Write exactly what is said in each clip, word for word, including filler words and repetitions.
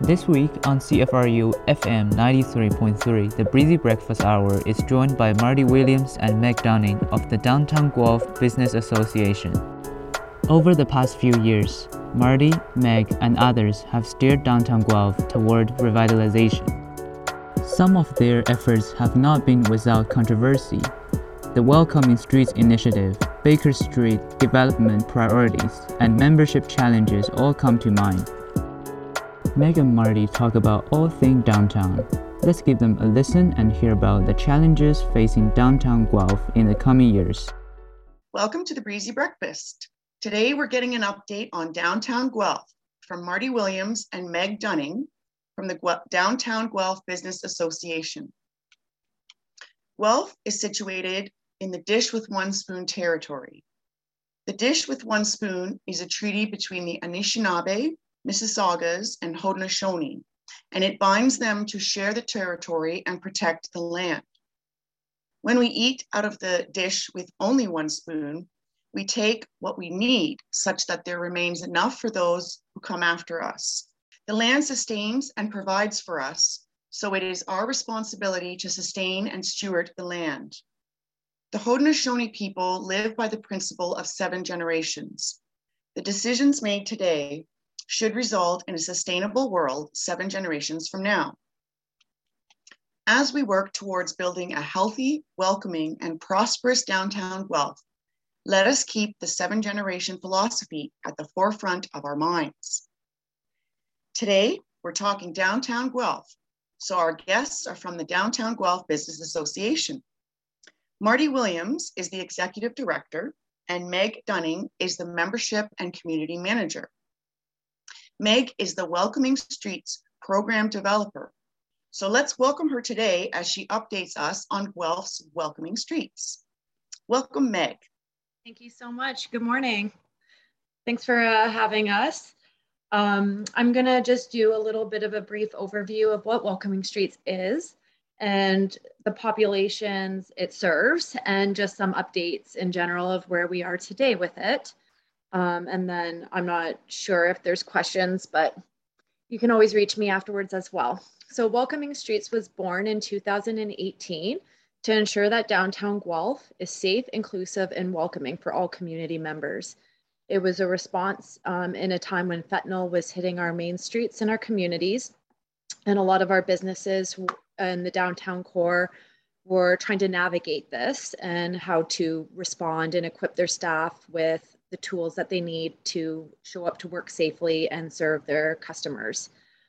This week on C F R U F M ninety-three point three, the Breezy Breakfast Hour is joined by Marty Williams and Meg Dunning of the Downtown Guelph Business Association. Over the past few years, Marty, Meg, and others have steered Downtown Guelph toward revitalization. Some of their efforts have not been without controversy. The Welcoming Streets Initiative, Baker Street development priorities, and membership challenges all come to mind. Meg and Marty talk about all things downtown. Let's give them a listen and hear about the challenges facing downtown Guelph in the coming years. Welcome to the Breezy Breakfast. Today we're getting an update on downtown Guelph from Marty Williams and Meg Dunning from the Guelph, Downtown Guelph Business Association. Guelph is situated in the Dish with One Spoon territory. The Dish with One Spoon is a treaty between the Anishinaabe, Mississaugas, and Haudenosaunee, and it binds them to share the territory and protect the land. When we eat out of the dish with only one spoon, we take what we need such that there remains enough for those who come after us. The land sustains and provides for us, so it is our responsibility to sustain and steward the land. The Haudenosaunee people live by the principle of seven generations. The decisions made today should result in a sustainable world seven generations from now. As we work towards building a healthy, welcoming, and prosperous downtown Guelph, let us keep the seven generation philosophy at the forefront of our minds. Today, we're talking downtown Guelph, so our guests are from the Downtown Guelph Business Association. Marty Williams is the executive director, and Meg Dunning is the membership and community manager. Meg is the Welcoming Streets program developer. So let's welcome her today as she updates us on Guelph's Welcoming Streets. Welcome, Meg. Thank you so much. Good morning. Thanks for uh, having us. Um, I'm gonna just do a little bit of a brief overview of what Welcoming Streets is and the populations it serves, and just some updates in general of where we are today with it. Um, and then I'm not sure if there's questions, but you can always reach me afterwards as well. So Welcoming Streets was born in two thousand eighteen to ensure that downtown Guelph is safe, inclusive, and welcoming for all community members. It was a response um, in a time when fentanyl was hitting our main streets in our communities, and a lot of our businesses in the downtown core were trying to navigate this and how to respond and equip their staff with the tools that they need to show up to work safely and serve their customers.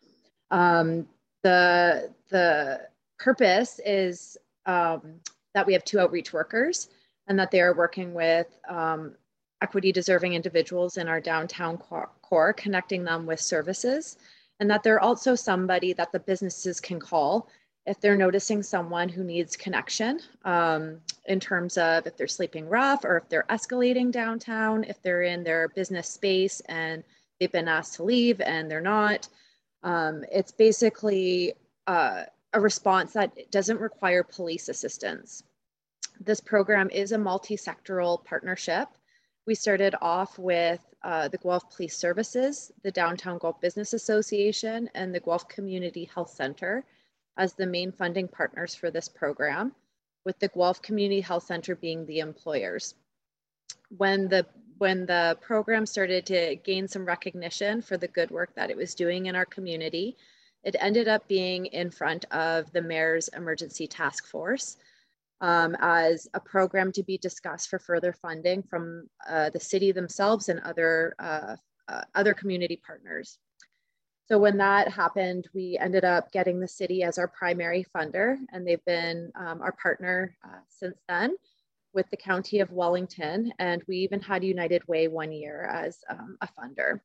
Um, the, the purpose is um, that we have two outreach workers and that they are working with um, equity deserving individuals in our downtown core, core, connecting them with services, and that they're also somebody that the businesses can call if they're noticing someone who needs connection, um, in terms of if they're sleeping rough or if they're escalating downtown, if they're in their business space and they've been asked to leave and they're not. Um, it's basically uh, a response that doesn't require police assistance. This program is a multi-sectoral partnership. We started off with uh, the Guelph Police Services, the Downtown Guelph Business Association, and the Guelph Community Health Center as the main funding partners for this program, with the Guelph Community Health Center being the employers. When the, when the program started to gain some recognition for the good work that it was doing in our community, it ended up being in front of the Mayor's Emergency Task Force um, as a program to be discussed for further funding from uh, the city themselves and other, uh, uh, other community partners. So when that happened, we ended up getting the city as our primary funder, and they've been um, our partner uh, since then with the County of Wellington, and we even had United Way one year as um, a funder.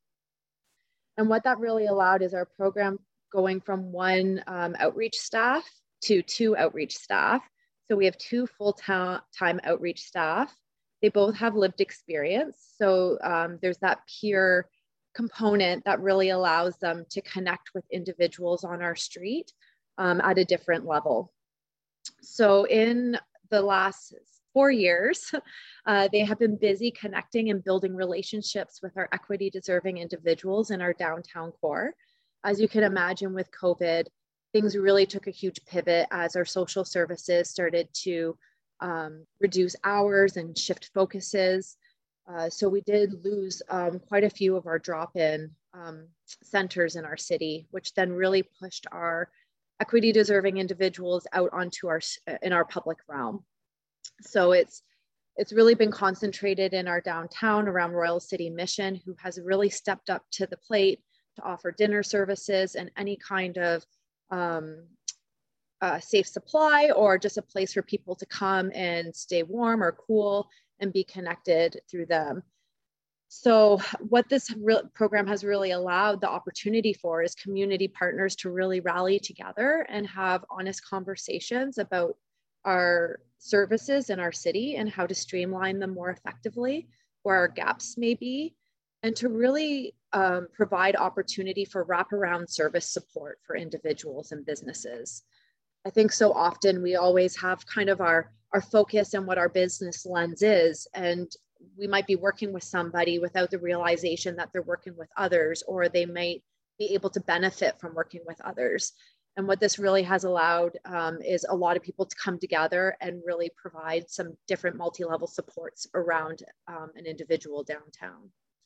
And what that really allowed is our program going from one um, outreach staff to two outreach staff. So we have two full-time outreach staff. They both have lived experience. So um, there's that peer component that really allows them to connect with individuals on our street um, at a different level. So in the last four years, uh, they have been busy connecting and building relationships with our equity deserving individuals in our downtown core. as you can imagine with COVID, things really took a huge pivot as our social services started to um, reduce hours and shift focuses. Uh, so we did lose um, quite a few of our drop-in um, centers in our city, which then really pushed our equity deserving individuals out onto our, in our public realm. So it's, it's really been concentrated in our downtown around Royal City Mission, who has really stepped up to the plate to offer dinner services and any kind of um, uh, safe supply, or just a place for people to come and stay warm or cool and be connected through them. So what this program has really allowed the opportunity for is community partners to really rally together and have honest conversations about our services in our city and how to streamline them more effectively, where our gaps may be, and to really um, provide opportunity for wraparound service support for individuals and businesses. I think so often we always have kind of our, our focus and what our business lens is, and we might be working with somebody without the realization that they're working with others, or they might be able to benefit from working with others. And what this really has allowed um, is a lot of people to come together and really provide some different multi-level supports around um, an individual downtown.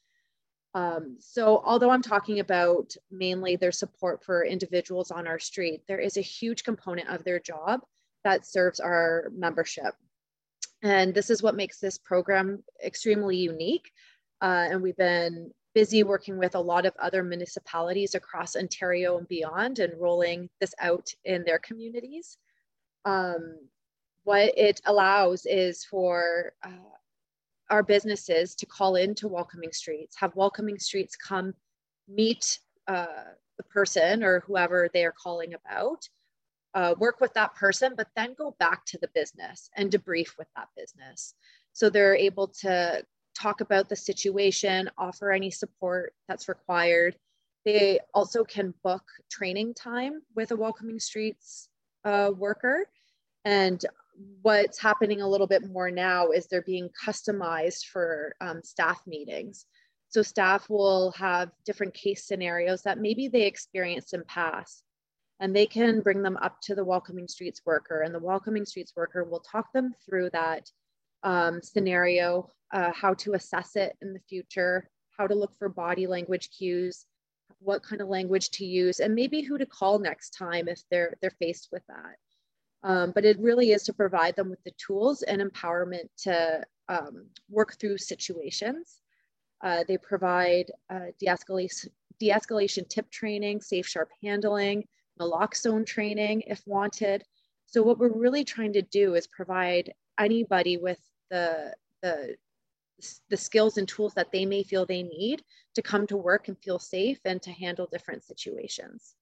Um, so although I'm talking about mainly their support for individuals on our street, there is a huge component of their job that serves our membership. And this is what makes this program extremely unique. Uh, and we've been busy working with a lot of other municipalities across Ontario and beyond and rolling this out in their communities. Um, what it allows is for uh, our businesses to call into Welcoming Streets, have Welcoming Streets come meet uh, the person or whoever they are calling about, uh, work with that person, but then go back to the business and debrief with that business. So they're able to talk about the situation, offer any support that's required. They also can book training time with a Welcoming Streets uh, worker. And what's happening a little bit more now is they're being customized for um, staff meetings. So staff will have different case scenarios that maybe they experienced in past, and they can bring them up to the Welcoming Streets worker, and the Welcoming Streets worker will talk them through that um, scenario, uh, how to assess it in the future, how to look for body language cues, what kind of language to use, and maybe who to call next time if they're, they're faced with that. Um, but it really is to provide them with the tools and empowerment to um, work through situations. Uh, they provide uh, de-escalation, de-escalation tip training, safe, sharp handling, naloxone training if wanted. So what we're really trying to do is provide anybody with the, the, the skills and tools that they may feel they need to come to work and feel safe and to handle different situations.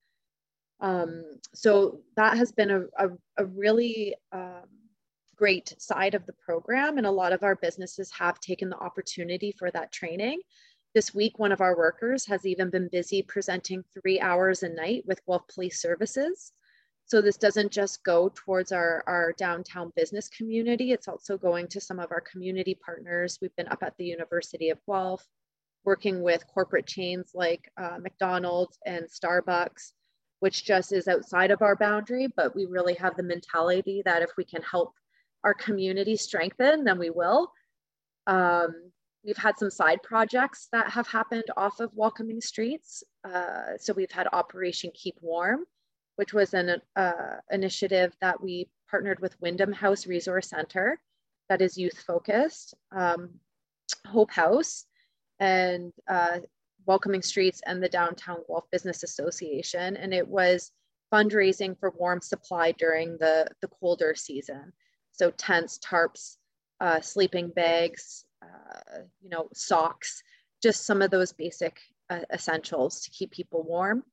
Um, so that has been a, a, a really um, great side of the program, and a lot of our businesses have taken the opportunity for that training. This week, one of our workers has even been busy presenting three hours a night with Guelph Police Services. So this doesn't just go towards our, our downtown business community, it's also going to some of our community partners. We've been up at the University of Guelph, working with corporate chains like uh, McDonald's and Starbucks, which just is outside of our boundary, but we really have the mentality that if we can help our community strengthen, then we will. Um, we've had some side projects that have happened off of Welcoming Streets. Uh, so we've had Operation Keep Warm, which was an uh, initiative that we partnered with Wyndham House Resource Center that is youth focused, um, Hope House, and uh, Welcoming Streets and the Downtown Guelph Business Association. And it was fundraising for warm supply during the, the colder season. So tents, tarps, uh, sleeping bags, uh, you know, socks, just some of those basic uh, essentials to keep people warm.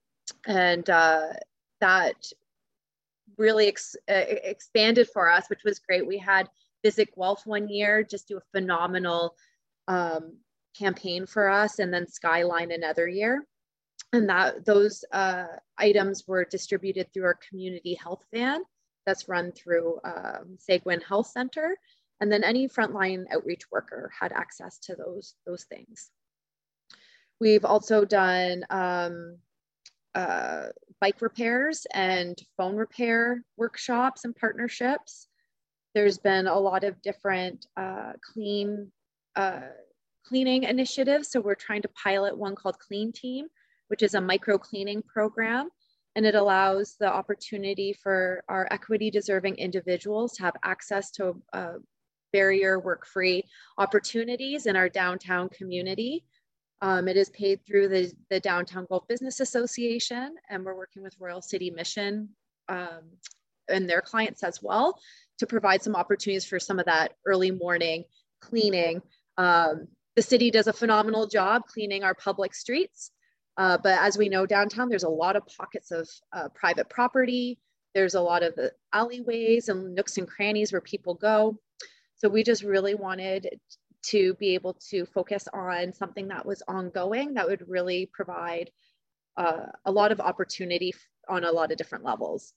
And uh, that really ex uh, expanded for us, which was great. We had Visit Guelph one year, just do a phenomenal um, campaign for us, and then Skyline another year. And that those uh, items were distributed through our community health van that's run through um, Seguin Health Center. And then any frontline outreach worker had access to those, those things. We've also done um, uh, bike repairs and phone repair workshops and partnerships. There's been a lot of different uh, clean uh, cleaning initiatives. So we're trying to pilot one called Clean Team, which is a micro cleaning program. And it allows the opportunity for our equity deserving individuals to have access to uh, barrier work-free opportunities in our downtown community. Um, it is paid through the, the Downtown Guelph Business Association, and we're working with Royal City Mission um, and their clients as well to provide some opportunities for some of that early morning cleaning. Um, the city does a phenomenal job cleaning our public streets. Uh, but as we know, downtown, there's a lot of pockets of uh, private property. There's a lot of the alleyways and nooks and crannies where people go. So we just really wanted to be able to focus on something that was ongoing, that would really provide uh, a lot of opportunity on a lot of different levels.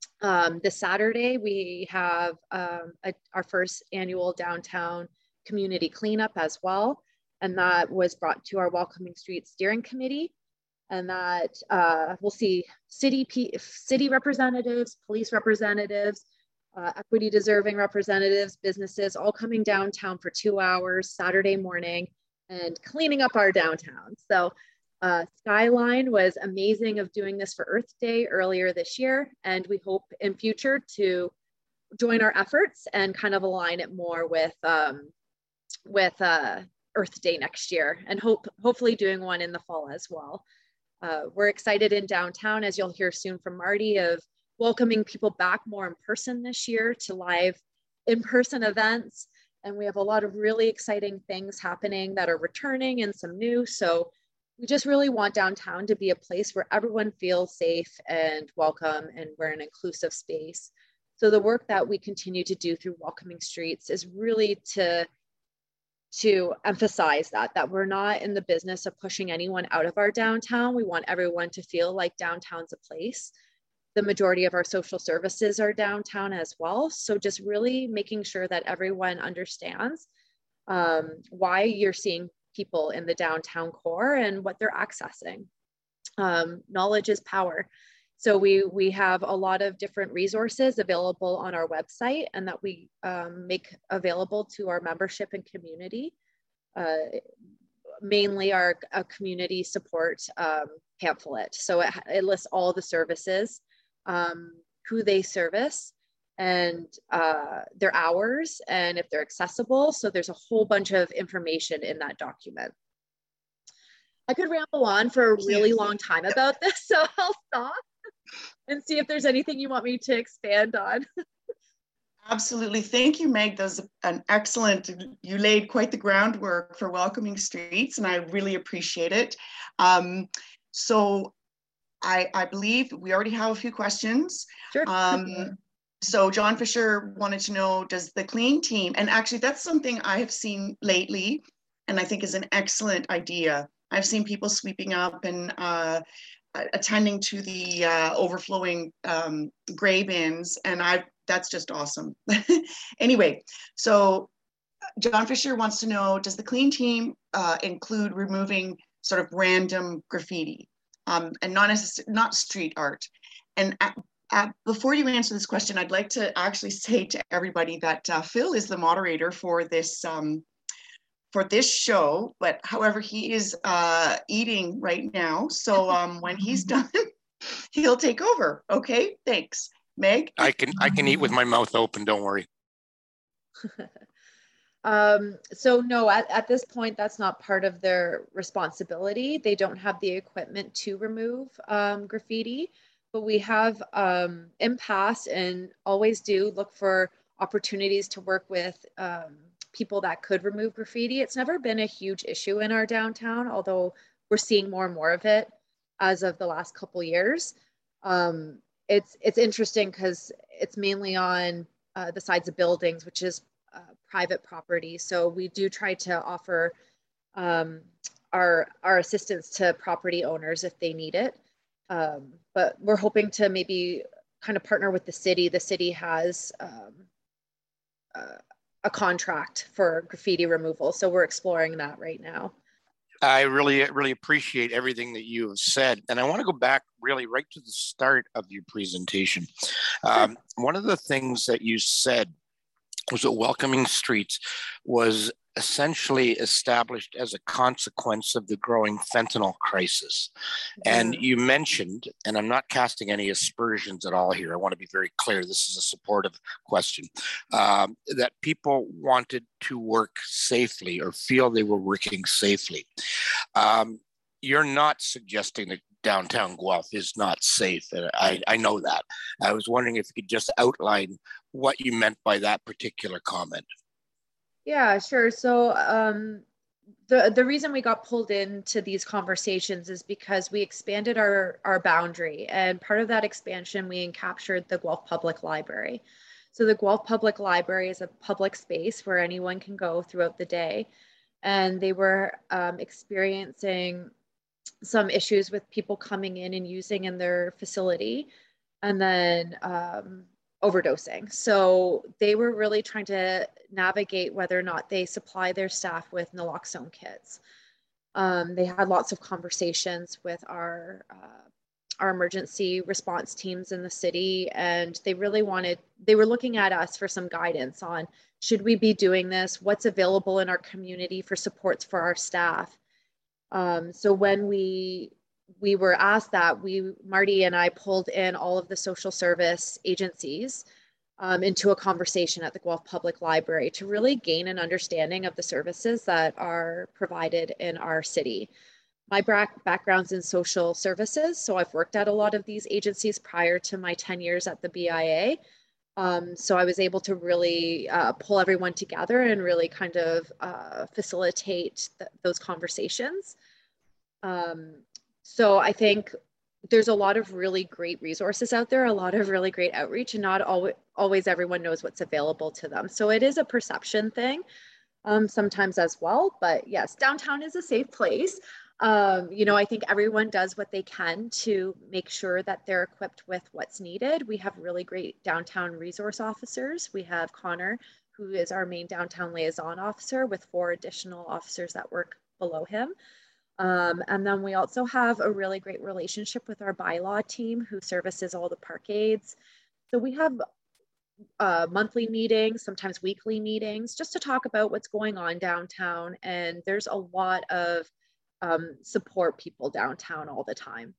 Um, this Saturday, we have um, a, our first annual downtown community cleanup as well. And that was brought to our Welcoming Streets Steering Committee. And that uh, we'll see city, P city representatives, police representatives, uh, equity deserving representatives, businesses, all coming downtown for two hours Saturday morning and cleaning up our downtown. So uh, Skyline was amazing of doing this for Earth Day earlier this year. And we hope in future to join our efforts and kind of align it more with, um, with uh, Earth Day next year, and hope hopefully doing one in the fall as well. Uh, we're excited in downtown, as you'll hear soon from Marty, of welcoming people back more in person this year to live in-person events. And we have a lot of really exciting things happening that are returning and some new. So we just really want downtown to be a place where everyone feels safe and welcome, and we're an inclusive space. So the work that we continue to do through Welcoming Streets is really to to emphasize that, that we're not in the business of pushing anyone out of our downtown. We want everyone to feel like downtown's a place. The majority of our social services are downtown as well. So just really making sure that everyone understands um, why you're seeing people in the downtown core and what they're accessing. Um, knowledge is power. So we, we have a lot of different resources available on our website, and that we um, make available to our membership and community. Uh, mainly our uh, community support um, pamphlet. So it, it lists all the services, um, who they service, and uh, their hours, and if they're accessible. So there's a whole bunch of information in that document. I could ramble on for a really long time about this, so I'll stop and see if there's anything you want me to expand on. Absolutely. Thank you, Meg. That was an excellent, you laid quite the groundwork for Welcoming Streets, and I really appreciate it. Um, so I, I believe we already have a few questions. Sure. Um, so John Fisher wanted to know, does the Clean Team, and actually that's something I have seen lately, and I think is an excellent idea. I've seen people sweeping up and uh, attending to the uh, overflowing um, gray bins, and I that's just awesome. Anyway, so John Fisher wants to know, does the Clean Team uh, include removing sort of random graffiti um, and not necessarily not street art? And at, at, before you answer this question, I'd like to actually say to everybody that uh, Phil is the moderator for this um, for this show, but however, he is uh, eating right now. So um, when he's done, he'll take over. Okay, thanks. Meg? I can, I can eat with my mouth open, don't worry. um, so no, at, at this point, that's not part of their responsibility. They don't have the equipment to remove um, graffiti, but we have um, in past and always do look for opportunities to work with um, people that could remove graffiti. It's never been a huge issue in our downtown, although we're seeing more and more of it as of the last couple years. Um, it's it's interesting because it's mainly on uh, the sides of buildings, which is uh, private property. So we do try to offer um, our our assistance to property owners if they need it. Um, but we're hoping to maybe kind of partner with the city. The city has um, uh, a contract for graffiti removal. So we're exploring that right now. I really, really appreciate everything that you have said. And I want to go back really right to the start of your presentation. Um, one of the things that you said was that Welcoming Streets was essentially established as a consequence of the growing fentanyl crisis. And you mentioned, and I'm not casting any aspersions at all here, I want to be very clear, this is a supportive question, um, that people wanted to work safely or feel they were working safely. Um, you're not suggesting that downtown Guelph is not safe. And I, I know that. I was wondering if you could just outline what you meant by that particular comment. Yeah, sure. So um, the, the reason we got pulled into these conversations is because we expanded our, our boundary. And part of that expansion, we captured the Guelph Public Library. So the Guelph Public Library is a public space where anyone can go throughout the day. And they were um, experiencing some issues with people coming in and using in their facility and then um, overdosing. So they were really trying to navigate whether or not they supply their staff with naloxone kits. Um, they had lots of conversations with our uh, our emergency response teams in the city, and they really wanted, they were looking at us for some guidance on, should we be doing this? What's available in our community for supports for our staff? Um, so when we we were asked that, we, Marty and I pulled in all of the social service agencies um, into a conversation at the Guelph Public Library to really gain an understanding of the services that are provided in our city. My background's in social services, so I've worked at a lot of these agencies prior to my ten years at the B I A. Um, so I was able to really uh, pull everyone together and really kind of uh, facilitate th those conversations. Um, so I think there's a lot of really great resources out there, a lot of really great outreach, and not always, always everyone knows what's available to them. So it is a perception thing um, sometimes as well. But yes, downtown is a safe place. Um, you know, I think everyone does what they can to make sure that they're equipped with what's needed. We have really great downtown resource officers. We have Connor, who is our main downtown liaison officer, with four additional officers that work below him. Um, and then we also have a really great relationship with our bylaw team, who services all the parkades. So we have uh, monthly meetings, sometimes weekly meetings, just to talk about what's going on downtown. And there's a lot of um, support people downtown all the time.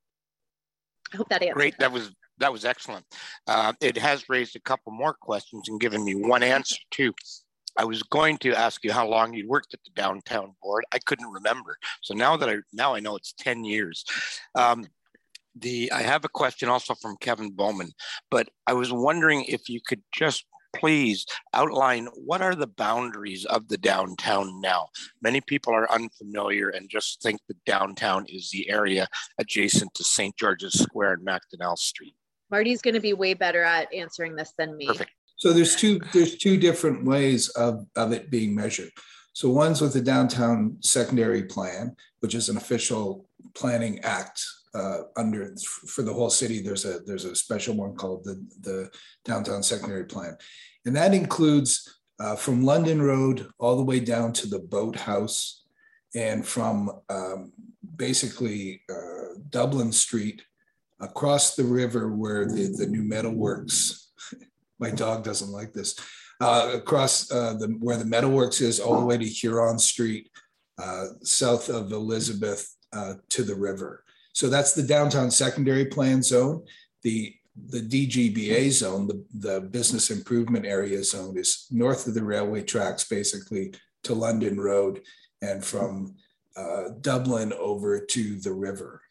I hope that answers. Great, that was that was excellent. Uh, it has raised a couple more questions and given me one answer too. I was going to ask you how long you worked at the downtown board. I couldn't remember. So now that I now I know it's ten years. Um, the I have a question also from Kevin Bowman, but I was wondering if you could just please outline what are the boundaries of the downtown now. Many people are unfamiliar and just think that downtown is the area adjacent to Saint George's Square and Macdonell Street. Marty's going to be way better at answering this than me. Perfect. So there's two there's two different ways of, of it being measured. So one's with the downtown secondary plan, which is an official planning act uh, under for the whole city. There's a there's a special one called the, the downtown secondary plan. And that includes uh, from London Road all the way down to the boathouse, and from um, basically uh, Dublin Street across the river where the, the new metalworks, my dog doesn't like this, uh, across uh, the where the metalworks is all the way to Huron Street, uh, south of Elizabeth uh, to the river. So that's the downtown secondary plan zone. The, the D G B A zone, the, the business improvement area zone, is north of the railway tracks, basically to London Road, and from uh, Dublin over to the river.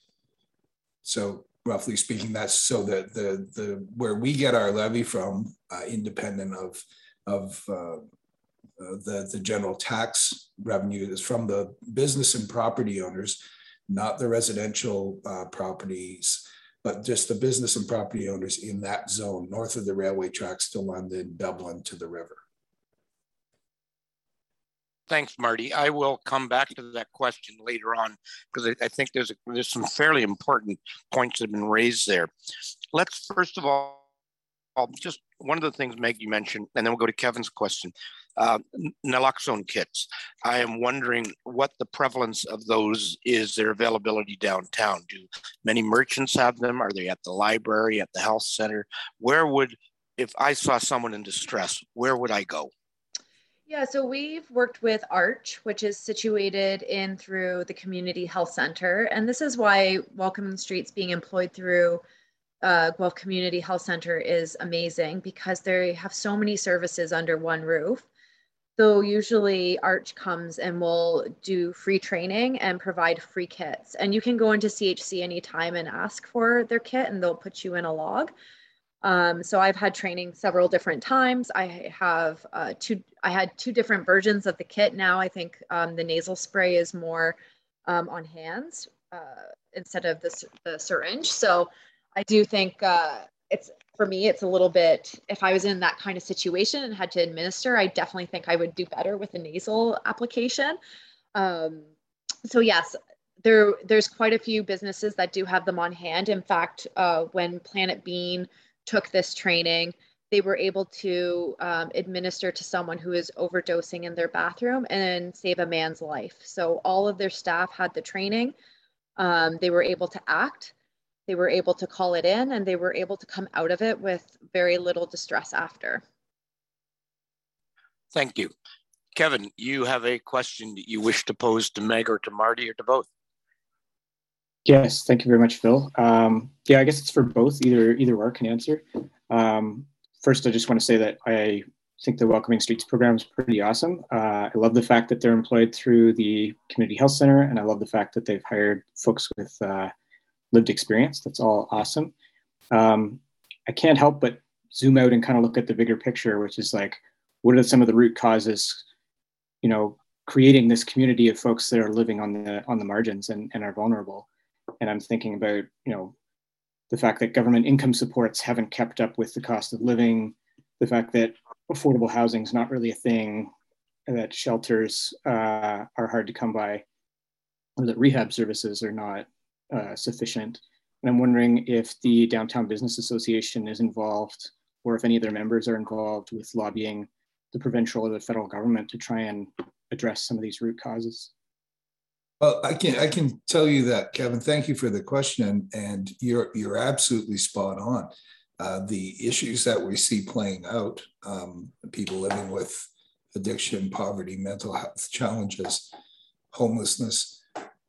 So roughly speaking, that's so that the the where we get our levy from, uh, independent of of uh, uh, the the general tax revenue, is from the business and property owners, not the residential uh, properties, but just the business and property owners in that zone, north of the railway tracks to London, Dublin to the river. Thanks, Marty. I will come back to that question later on because I, I think there's a, there's some fairly important points that have been raised there. Let's first of all just one of the things, Meg, you mentioned, and then we'll go to Kevin's question, uh, naloxone kits. I am wondering what the prevalence of those is, their availability downtown. Do many merchants have them? Are they at the library, at the health center? Where would, if I saw someone in distress, where would I go? Yeah, so we've worked with Arch, which is situated in through the Community Health Center. And this is why Welcoming Streets being employed through uh, Guelph Community Health Center is amazing, because they have so many services under one roof. So usually Arch comes and will do free training and provide free kits. And you can go into C H C anytime and ask for their kit, and they'll put you in a log. Um, so I've had training several different times. I have uh, two, I had two different versions of the kit. Now I think um, the nasal spray is more um, on hands uh, instead of the, the syringe. So I do think uh, it's, for me, it's a little bit, if I was in that kind of situation and had to administer, I definitely think I would do better with a nasal application. Um, so yes, there, there's quite a few businesses that do have them on hand. In fact, uh, when Planet Bean took this training, they were able to um, administer to someone who is overdosing in their bathroom and save a man's life. So all of their staff had the training. Um, they were able to act, they were able to call it in, and they were able to come out of it with very little distress after. Thank you. Kevin, you have a question that you wish to pose to Meg or to Marty or to both? Yes, thank you very much, Phil. Um, yeah, I guess it's for both. Either either or can answer. Um, first, I just want to say that I think the Welcoming Streets program is pretty awesome. Uh, I love the fact that they're employed through the Community Health Center, and I love the fact that they've hired folks with uh, lived experience. That's all awesome. Um, I can't help but zoom out and kind of look at the bigger picture, which is like, what are some of the root causes, you know, creating this community of folks that are living on the on the margins and, and are vulnerable. And I'm thinking about, you know, the fact that government income supports haven't kept up with the cost of living, the fact that affordable housing is not really a thing, that shelters uh, are hard to come by, or that rehab services are not uh, sufficient. And I'm wondering if the Downtown Business Association is involved, or if any of their members are involved with lobbying the provincial or the federal government to try and address some of these root causes. Well, I can I can tell you that, Kevin. Thank you for the question, and you're you're absolutely spot on. Uh, the issues that we see playing out, um, people living with addiction, poverty, mental health challenges, homelessness,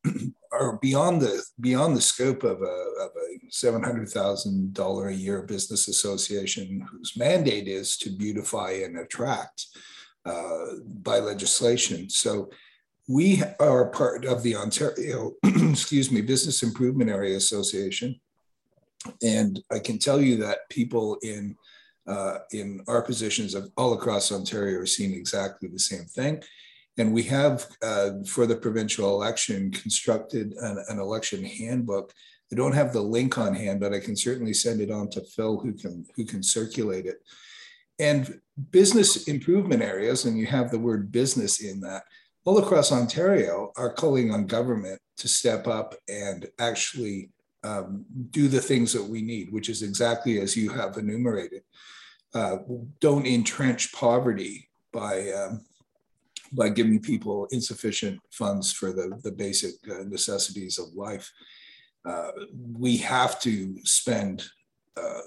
are beyond the beyond the scope of a of a seven hundred thousand dollar a year business association whose mandate is to beautify and attract uh, by legislation. So we are part of the Ontario, excuse me, Business Improvement Area Association. And I can tell you that people in, uh, in our positions of all across Ontario are seeing exactly the same thing. And we have, uh, for the provincial election, constructed an, an election handbook. I don't have the link on hand, but I can certainly send it on to Phil, who can, who can circulate it. And business improvement areas, and you have the word business in that, all across Ontario are calling on government to step up and actually um, do the things that we need, which is exactly as you have enumerated. Uh, don't entrench poverty by, um, by giving people insufficient funds for the, the basic uh, necessities of life. Uh, we have to spend, uh,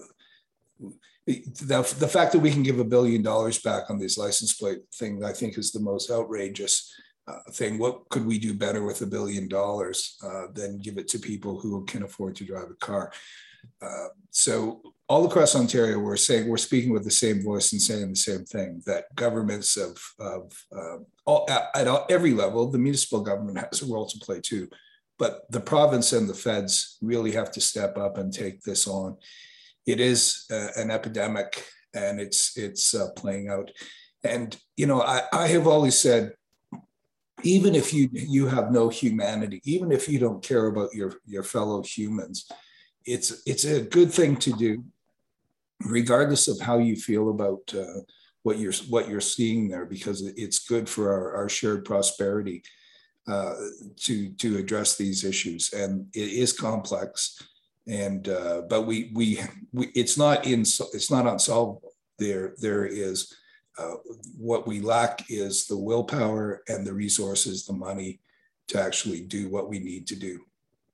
the, the fact that we can give a billion dollars back on this license plate thing, I think, is the most outrageous Uh, thing. What could we do better with a billion dollars uh, than give it to people who can afford to drive a car? Uh, so all across Ontario, we're saying, we're speaking with the same voice and saying the same thing, that governments of, of uh, all, at, at all, every level, the municipal government has a role to play too, but the province and the feds really have to step up and take this on. It is uh, an epidemic, and it's, it's uh, playing out. And, you know, I, I have always said, even if you you have no humanity, even if you don't care about your, your fellow humans, it's it's a good thing to do, regardless of how you feel about uh, what you're what you're seeing there, because it's good for our, our shared prosperity uh, to to address these issues. And it is complex, and uh, but we, we we it's not in it's not unsolvable. there, there is, uh, what we lack is the willpower and the resources, the money to actually do what we need to do.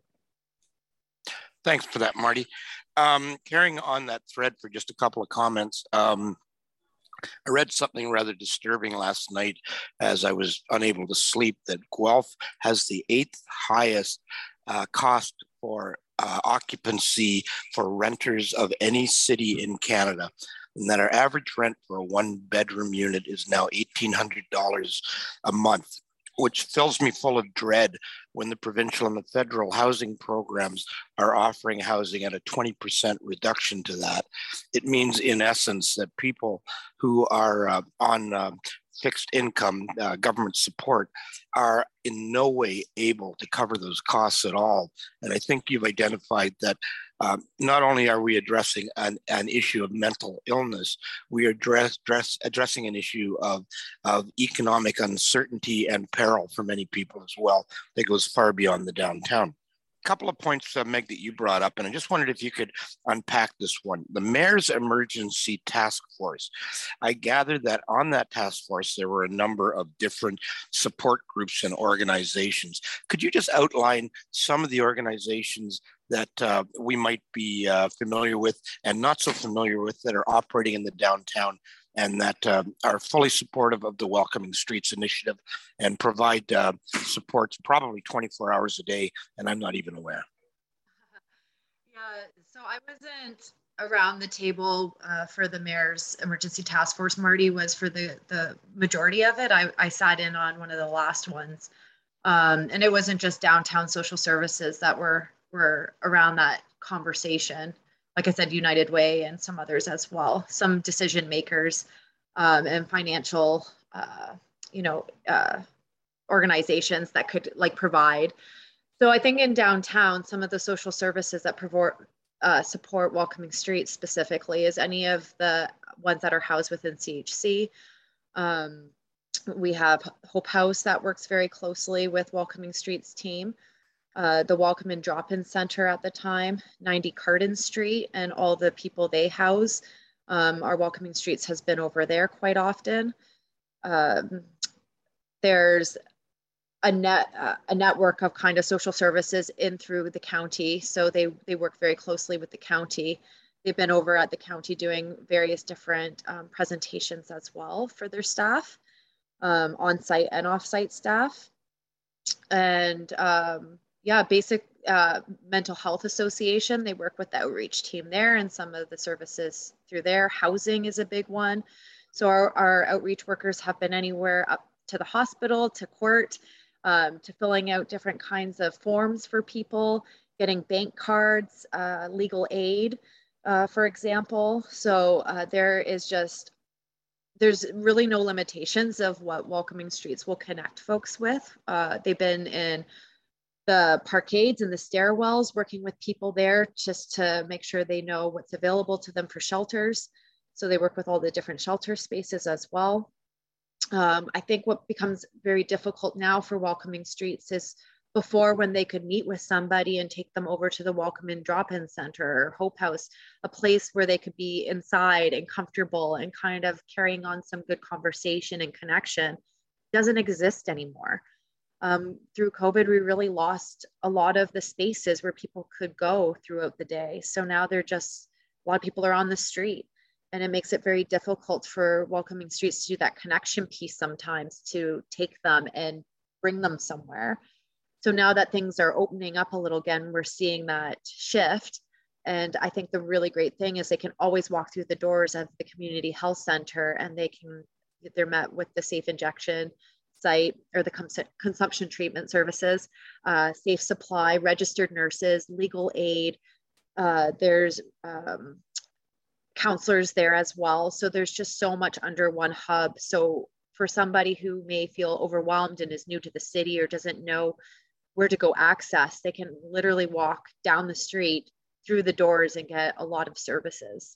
Thanks for that, Marty. Um, carrying on that thread for just a couple of comments. Um, I read something rather disturbing last night as I was unable to sleep, that Guelph has the eighth highest uh, cost for uh, occupancy for renters of any city in Canada, and that our average rent for a one bedroom unit is now eighteen hundred dollars a month, which fills me full of dread when the provincial and the federal housing programs are offering housing at a twenty percent reduction to that. It means, in essence, that people who are uh, on uh, fixed income uh, government support are in no way able to cover those costs at all. And I think you've identified that um, not only are we addressing an, an issue of mental illness, we are address, address, addressing an issue of, of economic uncertainty and peril for many people as well that goes far beyond the downtown. A couple of points, uh, Meg, that you brought up, and I just wondered if you could unpack this one. The Mayor's Emergency Task Force. I gathered that on that task force, there were a number of different support groups and organizations. Could you just outline some of the organizations that uh, we might be uh, familiar with and not so familiar with that are operating in the downtown and that uh, are fully supportive of the Welcoming Streets initiative and provide uh, support probably twenty-four hours a day, and I'm not even aware? Yeah, so I wasn't around the table uh, for the Mayor's Emergency Task Force. Marty was for the, the majority of it. I, I sat in on one of the last ones. Um, and it wasn't just downtown social services that were, were around that conversation. Like I said, United Way and some others as well, some decision makers um, and financial, uh, you know, uh, organizations that could like provide. So I think in downtown, some of the social services that provide, uh, support Welcoming Streets specifically is any of the ones that are housed within C H C. Um, we have Hope House that works very closely with Welcoming Streets team. Uh, the Welcome and Drop-In Center at the time, ninety Carden Street, and all the people they house. Um, our Welcoming Streets has been over there quite often. Um, there's a net uh, a network of kind of social services in through the county, so they they work very closely with the county. They've been over at the county doing various different um, presentations as well for their staff, um, on-site and off-site staff, and um, yeah, basic uh, mental health association. They work with the outreach team there and some of the services through there. Housing is a big one. So our, our outreach workers have been anywhere up to the hospital, to court, um, to filling out different kinds of forms for people, getting bank cards, uh, legal aid, uh, for example. So uh, there is just, there's really no limitations of what Welcoming Streets will connect folks with. Uh, they've been in the parkades and the stairwells, working with people there just to make sure they know what's available to them for shelters. So they work with all the different shelter spaces as well. Um, I think what becomes very difficult now for Welcoming Streets is before, when they could meet with somebody and take them over to the Welcome and Drop-In Center or Hope House, a place where they could be inside and comfortable and kind of carrying on some good conversation and connection, doesn't exist anymore. Um, through COVID, we really lost a lot of the spaces where people could go throughout the day. So now they're just, a lot of people are on the street, and it makes it very difficult for Welcoming Streets to do that connection piece sometimes, to take them and bring them somewhere. So now that things are opening up a little again, we're seeing that shift. And I think the really great thing is they can always walk through the doors of the community health center, and they can, they're met with the safe injection site or the cons consumption treatment services, uh, safe supply, registered nurses, legal aid. Uh, there's um, counselors there as well. So there's just so much under one hub. So for somebody who may feel overwhelmed and is new to the city or doesn't know where to go access, they can literally walk down the street through the doors and get a lot of services.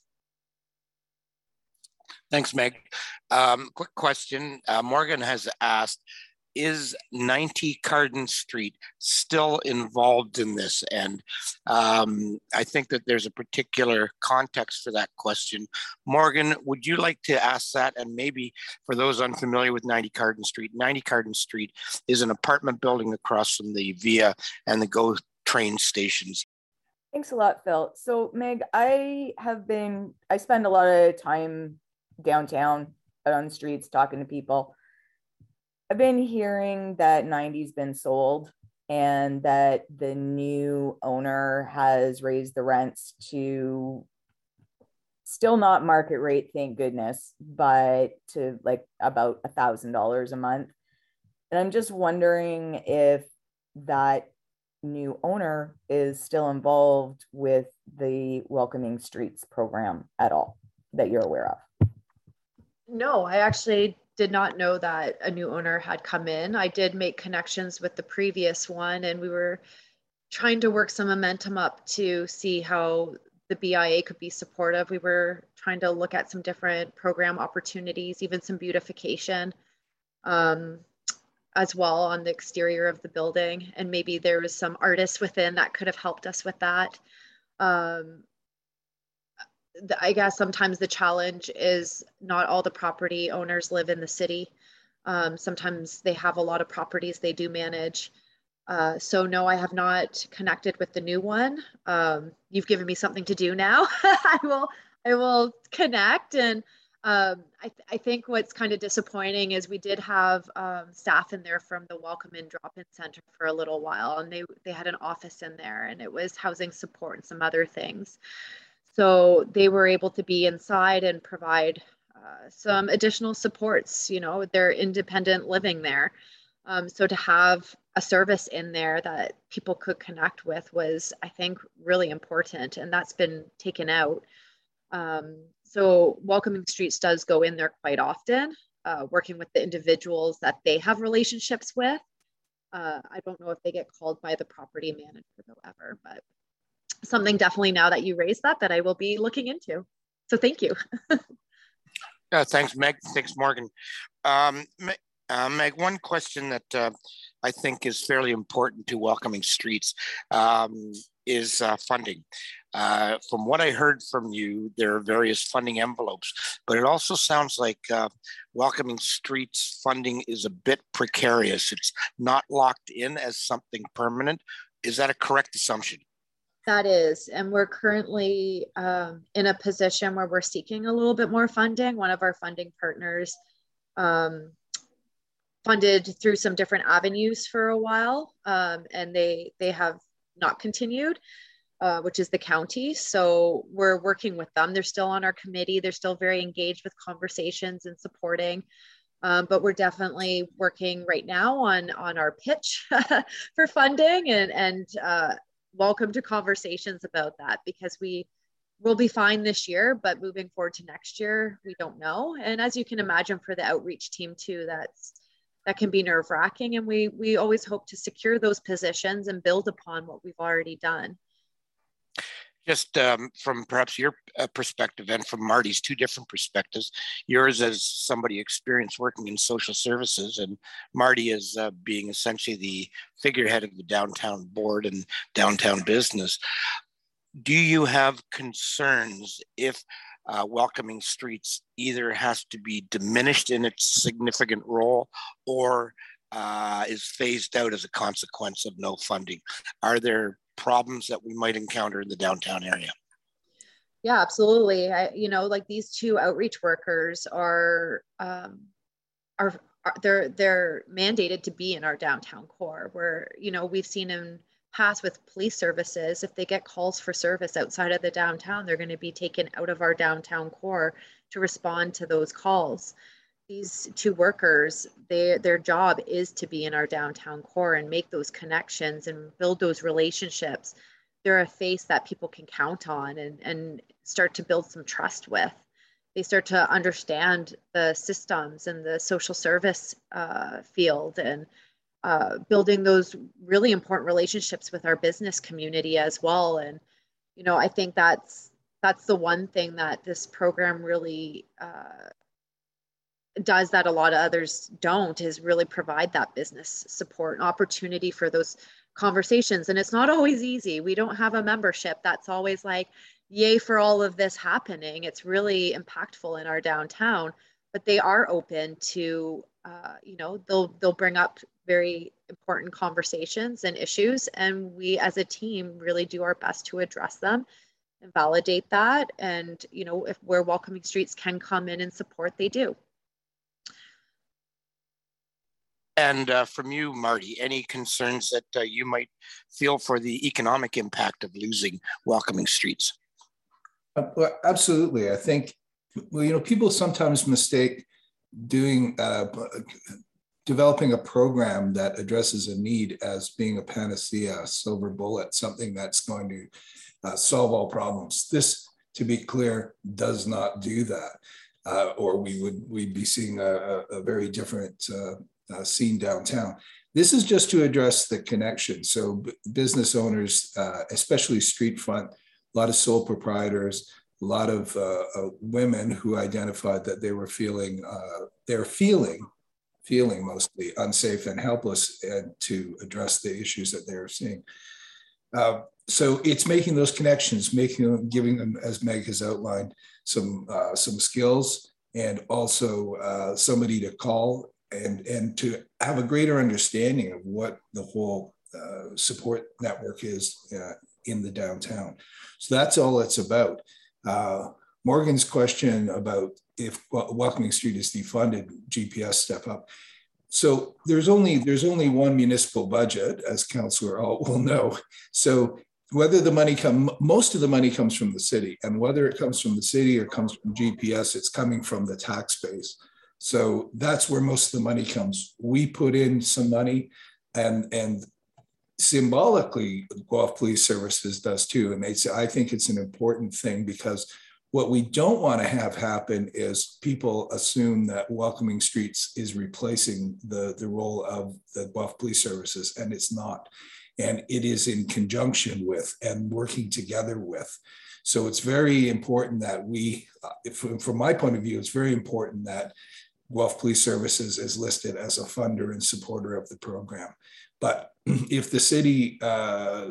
Thanks, Meg. Um, quick question. Uh, Morgan has asked, is ninety Carden Street still involved in this? And um, I think that there's a particular context for that question. Morgan, would you like to ask that? And maybe for those unfamiliar with ninety Carden Street, ninety Carden Street is an apartment building across from the Via and the GO train stations. Thanks a lot, Phil. So Meg, I have been, I spend a lot of time downtown out on the streets talking to people. I've been hearing that ninety's been sold and that the new owner has raised the rents to still not market rate, thank goodness, but to like about a thousand dollars a month. And I'm just wondering if that new owner is still involved with the Welcoming Streets program at all that you're aware of. No, I actually did not know that a new owner had come in. I did make connections with the previous one, and we were trying to work some momentum up to see how the B I A could be supportive. We were trying to look at some different program opportunities, even some beautification um, as well on the exterior of the building. And maybe there was some artists within that could have helped us with that. Um, I guess sometimes the challenge is not all the property owners live in the city. Um, sometimes they have a lot of properties they do manage. Uh, so no, I have not connected with the new one. Um, you've given me something to do now. I will, I will connect. And um, I, th I think what's kind of disappointing is we did have um, staff in there from the Welcome In Drop-In Center for a little while, and they they had an office in there, and it was housing support and some other things. So they were able to be inside and provide uh, some additional supports. You know, they're independent living there. Um, so to have a service in there that people could connect with was, I think, really important. And that's been taken out. Um, so Welcoming Streets does go in there quite often, uh, working with the individuals that they have relationships with. Uh, I don't know if they get called by the property manager though ever, but something definitely now that you raised that, that I will be looking into. So thank you. uh, thanks, Meg. Thanks, Morgan. Um, uh, Meg, one question that uh, I think is fairly important to Welcoming Streets um, is uh, funding. Uh, from what I heard from you, there are various funding envelopes, but it also sounds like uh, Welcoming Streets funding is a bit precarious. It's not locked in as something permanent. Is that a correct assumption? That is, and we're currently um, in a position where we're seeking a little bit more funding. One of our funding partners um, funded through some different avenues for a while, um, and they they have not continued, uh, which is the county. So we're working with them. They're still on our committee. They're still very engaged with conversations and supporting. Um, but we're definitely working right now on on our pitch for funding and and. Uh, welcome to conversations about that, because we will be fine this year, but moving forward to next year, we don't know. And as you can imagine, for the outreach team too, that's that can be nerve wracking. And we we always hope to secure those positions and build upon what we've already done. Just um, from perhaps your uh, perspective and from Marty's, two different perspectives. Yours as somebody experienced working in social services, and Marty as uh, being essentially the figurehead of the downtown board and downtown business. Do you have concerns if uh, Welcoming Streets either has to be diminished in its significant role or uh, is phased out as a consequence of no funding? Are there problems that we might encounter in the downtown area? Yeah, absolutely. I, you know, like these two outreach workers are, um, are, are they're they're mandated to be in our downtown core. Where, you know, we've seen in past with police services, if they get calls for service outside of the downtown, they're going to be taken out of our downtown core to respond to those calls. These two workers, they, their job is to be in our downtown core and make those connections and build those relationships. They're a face that people can count on and, and start to build some trust with. They start to understand the systems and the social service uh, field and uh, building those really important relationships with our business community as well. And, you know, I think that's, that's the one thing that this program really uh, does that a lot of others don't is really provide that business support and opportunity for those conversations. And it's not always easy. We don't have a membership that's always like, yay for all of this happening. It's really impactful in our downtown, but they are open to, uh, you know, they'll they'll bring up very important conversations and issues, and we as a team really do our best to address them and validate that. And, you know, if where Welcoming Streets can come in and support, they do. And uh, from you, Marty, any concerns that uh, you might feel for the economic impact of losing Welcoming Streets? Uh, well, absolutely. I think, well, you know, people sometimes mistake doing, uh, developing a program that addresses a need as being a panacea, a silver bullet, something that's going to uh, solve all problems. This, to be clear, does not do that, uh, or we would we'd be seeing a, a, a very different uh, uh, scene downtown. This is just to address the connection. So b- business owners, uh, especially street front, a lot of sole proprietors, a lot of uh, uh, women who identified that they were feeling, uh, they're feeling, feeling mostly unsafe and helpless, and to address the issues that they're seeing. Uh, so it's making those connections, making them, giving them, as Meg has outlined, some uh, some skills, and also uh, somebody to call and and to have a greater understanding of what the whole uh, support network is uh, in the downtown. So that's all it's about. Uh, Morgan's question about if Welcoming Street is defunded, G P S step up. So there's only there's only one municipal budget, as Councillor Alt will know. So whether the money come, most of the money comes from the city, and whether it comes from the city or comes from G P S, it's coming from the tax base. So that's where most of the money comes. We put in some money, and and symbolically, Guelph Police Services does too. And they say, I think it's an important thing, because what we don't want to have happen is people assume that Welcoming Streets is replacing the, the role of the Guelph Police Services, and it's not. And it is in conjunction with and working together with. So it's very important that we, if, from my point of view, it's very important that Guelph Police Services is listed as a funder and supporter of the program. But if the city, uh,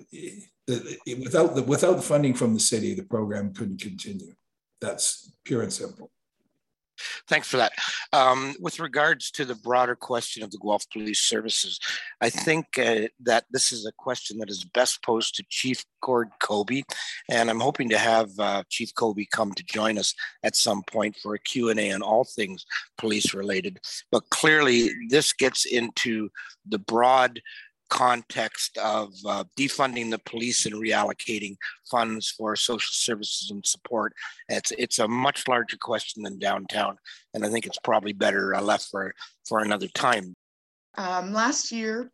the, without the without the funding from the city, the program couldn't continue. That's pure and simple. Thanks for that. Um, with regards to the broader question of the Guelph Police Services, I think uh, that this is a question that is best posed to Chief Gord Kobe, and I'm hoping to have uh, Chief Kobe come to join us at some point for a Q and A on all things police related. But clearly, this gets into the broad context of uh, defunding the police and reallocating funds for social services and support. It's it's a much larger question than downtown, and I think it's probably better uh, left for, for another time. Um, last year,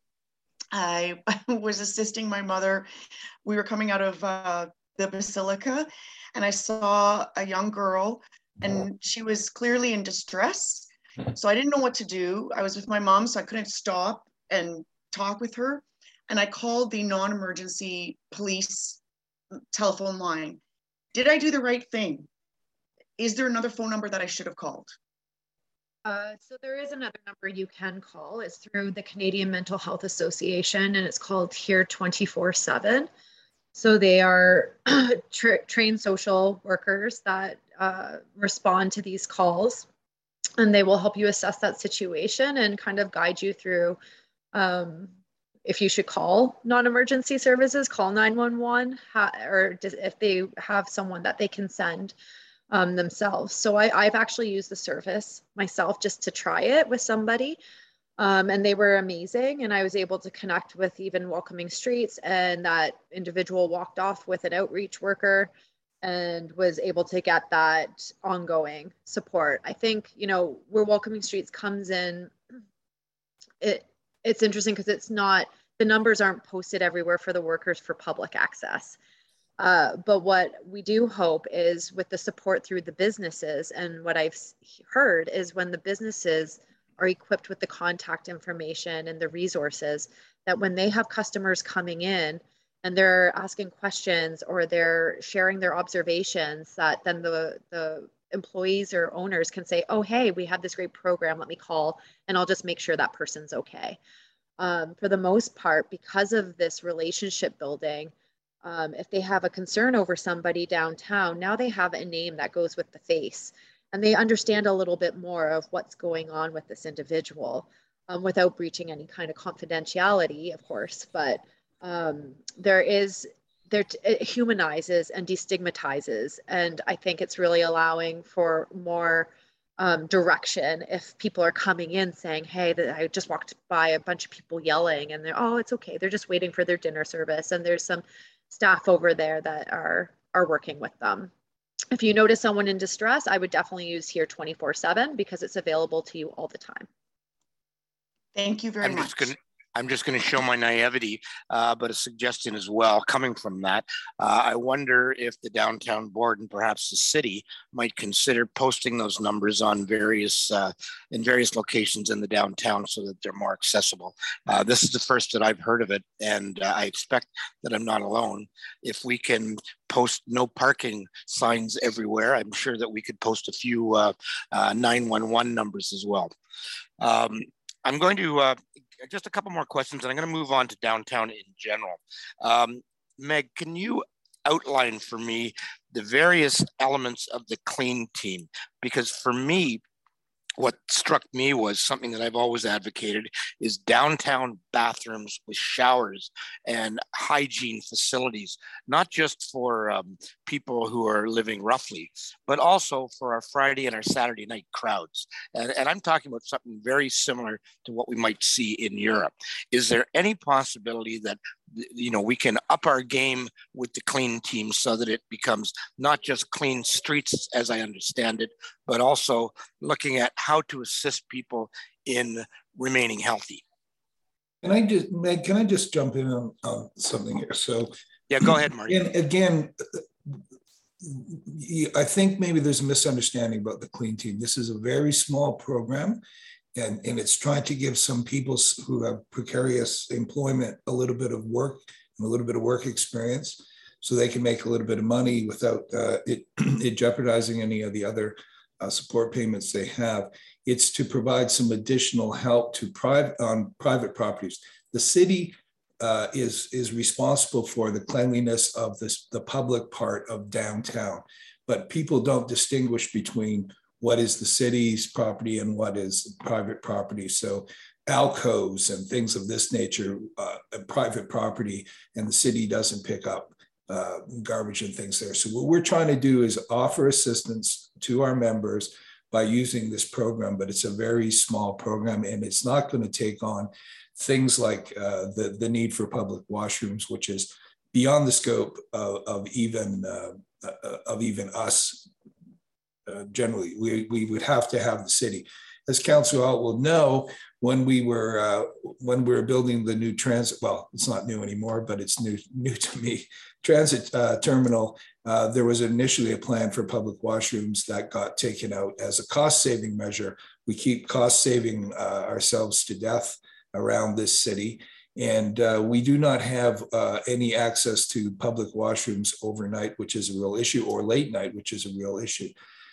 I was assisting my mother. We were coming out of uh, the Basilica, and I saw a young girl, and she was clearly in distress. So I didn't know what to do. I was with my mom, so I couldn't stop and talk with her. And I called the non-emergency police telephone line. Did I do the right thing? Is there another phone number that I should have called? Uh, so there is another number you can call. It's through the Canadian Mental Health Association, and it's called Here twenty-four seven. So they are tra trained social workers that uh, respond to these calls, and they will help you assess that situation and kind of guide you through um, if you should call non-emergency services, call nine one one, or if they have someone that they can send um, themselves. So I, I've actually used the service myself just to try it with somebody, um, and they were amazing. And I was able to connect with even Welcoming Streets, and that individual walked off with an outreach worker and was able to get that ongoing support. I think, you know, where Welcoming Streets comes in, it it's interesting because it's not, the numbers aren't posted everywhere for the workers for public access. Uh, but what we do hope is with the support through the businesses, and what I've heard is when the businesses are equipped with the contact information and the resources, that when they have customers coming in and they're asking questions or they're sharing their observations, that then the, the employees or owners can say, oh, hey, we have this great program, let me call, and I'll just make sure that person's okay. Um, for the most part, because of this relationship building, um, if they have a concern over somebody downtown, now they have a name that goes with the face, and they understand a little bit more of what's going on with this individual, um, without breaching any kind of confidentiality, of course. But um, there is, there it humanizes and destigmatizes, and I think it's really allowing for more Um, direction if people are coming in saying, hey, that I just walked by a bunch of people yelling, and they're, oh, it's okay, they're just waiting for their dinner service, and there's some staff over there that are are working with them. If you notice someone in distress, I would definitely use Here twenty-four seven because it's available to you all the time. Thank you very I'm much. Just gonna, I'm just going to show my naivety, uh, but a suggestion as well coming from that. Uh, I wonder if the downtown board and perhaps the city might consider posting those numbers on various uh, in various locations in the downtown so that they're more accessible. Uh, this is the first that I've heard of it, and uh, I expect that I'm not alone. If we can post no parking signs everywhere, I'm sure that we could post a few uh, uh, nine one one numbers as well. Um, I'm going to uh, just a couple more questions, and I'm going to move on to downtown in general. Um, Meg, can you outline for me the various elements of the clean team? Because for me, what struck me was something that I've always advocated is downtown bathrooms with showers and hygiene facilities, not just for um, people who are living roughly, but also for our Friday and our Saturday night crowds. And, and I'm talking about something very similar to what we might see in Europe. Is there any possibility that, you know, we can up our game with the clean team so that it becomes not just clean streets, as I understand it, but also looking at how to assist people in remaining healthy? Can I just, Meg, can I just jump in on, on something here? So yeah, go ahead, Marty. And again, I think maybe there's a misunderstanding about the clean team. This is a very small program. And, and it's trying to give some people who have precarious employment a little bit of work and a little bit of work experience so they can make a little bit of money without uh, it, it jeopardizing any of the other uh, support payments they have. It's to provide some additional help to private on private properties. The city uh, is, is responsible for the cleanliness of this, the public part of downtown, but people don't distinguish between what is the city's property and what is private property. So alcoves and things of this nature, uh, private property, and the city doesn't pick up uh, garbage and things there. So what we're trying to do is offer assistance to our members by using this program, but it's a very small program, and it's not going to take on things like uh, the, the need for public washrooms, which is beyond the scope of, of even uh, of even us. Uh, generally, we, we would have to have the city. As Councillor Alt will know, when we were uh, when we were building the new transit, well, it's not new anymore, but it's new new to me, transit uh, terminal, uh, there was initially a plan for public washrooms that got taken out as a cost-saving measure. We keep cost-saving uh, ourselves to death around this city, and uh, we do not have uh, any access to public washrooms overnight, which is a real issue, or late night, which is a real issue.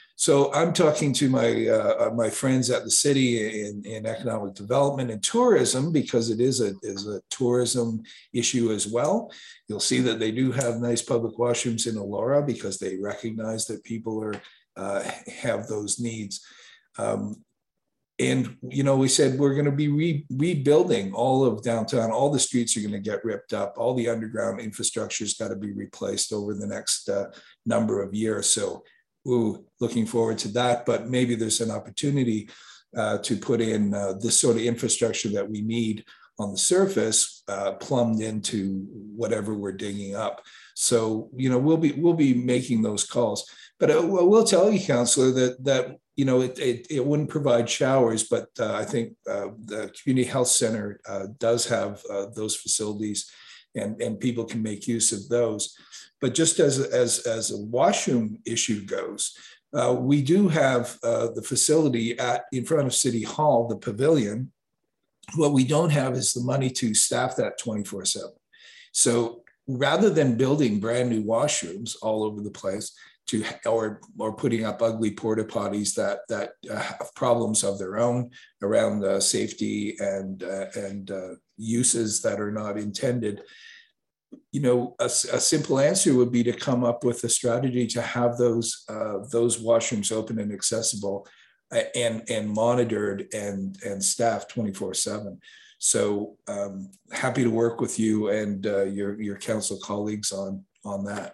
So I'm talking to my uh, my friends at the city in, in economic development and tourism, because it is a, is a tourism issue as well. You'll see that they do have nice public washrooms in Elora because they recognize that people are uh, have those needs. Um, and, you know, we said we're going to be re rebuilding all of downtown. All the streets are going to get ripped up. All the underground infrastructure has got to be replaced over the next uh, number of years. So ooh, looking forward to that, but maybe there's an opportunity uh, to put in uh, this sort of infrastructure that we need on the surface, uh, plumbed into whatever we're digging up. So, you know, we'll be we'll be making those calls. But I will tell you, Councillor, that that you know it it, it wouldn't provide showers, but uh, I think uh, the community health center uh, does have uh, those facilities, and and people can make use of those. But just as, as, as a washroom issue goes, uh, we do have uh, the facility at in front of City Hall, the pavilion. What we don't have is the money to staff that twenty-four seven. So rather than building brand new washrooms all over the place, to or or putting up ugly porta potties that that uh, have problems of their own around uh, safety and uh, and uh, uses that are not intended. You know, a, a simple answer would be to come up with a strategy to have those uh, those washrooms open and accessible, and and monitored and and staffed twenty-four seven. So um, happy to work with you and uh, your your council colleagues on on that.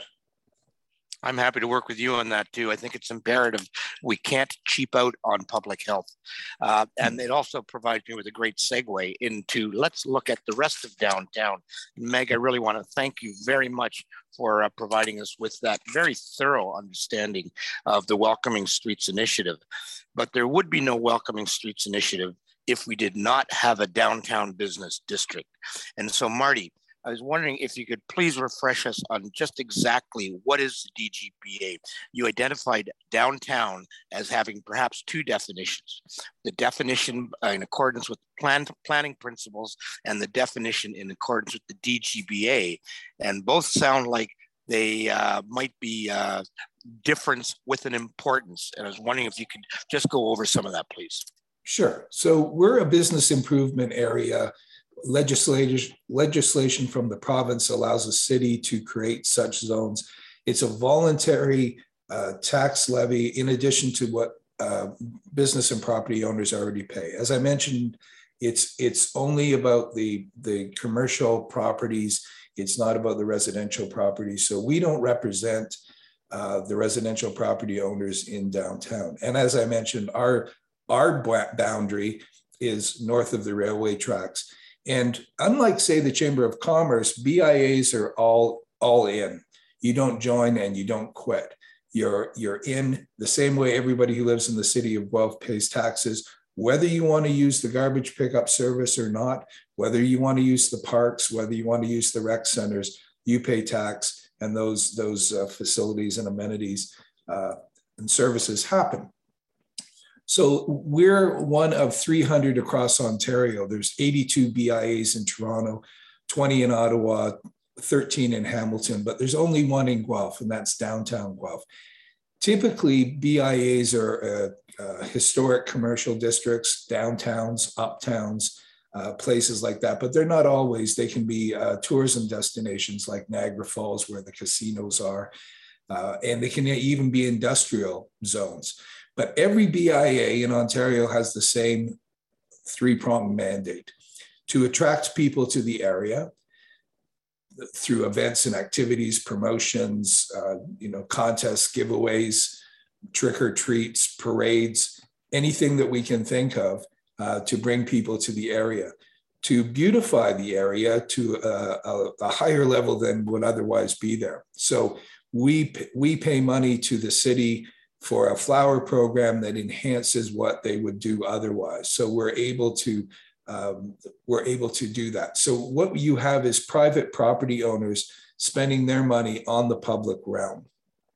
I'm happy to work with you on that too. I think it's imperative. We can't cheap out on public health. Uh, and it also provides me with a great segue into, let's look at the rest of downtown. Meg, I really want to thank you very much for uh, providing us with that very thorough understanding of the Welcoming Streets Initiative. But there would be no Welcoming Streets Initiative if we did not have a downtown business district. And so, Marty, I was wondering if you could please refresh us on just exactly what is the D G B A. You identified downtown as having perhaps two definitions: the definition in accordance with plan, planning principles and the definition in accordance with the D G B A. And both sound like they uh, might be uh, difference with an importance. And I was wondering if you could just go over some of that, please. Sure. So we're a business improvement area. Legislation, legislation from the province allows a city to create such zones. It's a voluntary uh, tax levy in addition to what uh, business and property owners already pay. As I mentioned, it's it's only about the, the commercial properties. It's not about the residential properties. So we don't represent uh, the residential property owners in downtown. And as I mentioned, our, our boundary is north of the railway tracks. And unlike, say, the Chamber of Commerce, B I As are all, all in. You don't join and you don't quit. You're, you're in the same way everybody who lives in the city of Guelph pays taxes, whether you want to use the garbage pickup service or not, whether you want to use the parks, whether you want to use the rec centers, you pay tax, and those, those uh, facilities and amenities uh, and services happen. So we're one of three hundred across Ontario. There's eighty-two B I As in Toronto, twenty in Ottawa, thirteen in Hamilton, but there's only one in Guelph, and that's downtown Guelph. Typically, B I As are uh, uh, historic commercial districts, downtowns, uptowns, uh, places like that, but they're not always. They can be uh, tourism destinations like Niagara Falls, where the casinos are, uh, and they can even be industrial zones. But every B I A in Ontario has the same three-pronged mandate: to attract people to the area through events and activities, promotions, uh, you know, contests, giveaways, trick or treats, parades, anything that we can think of uh, to bring people to the area, to beautify the area to a, a, a higher level than would otherwise be there. So we we pay money to the city for a flower program that enhances what they would do otherwise. So we're able to um, we're able to do that. So what you have is private property owners spending their money on the public realm.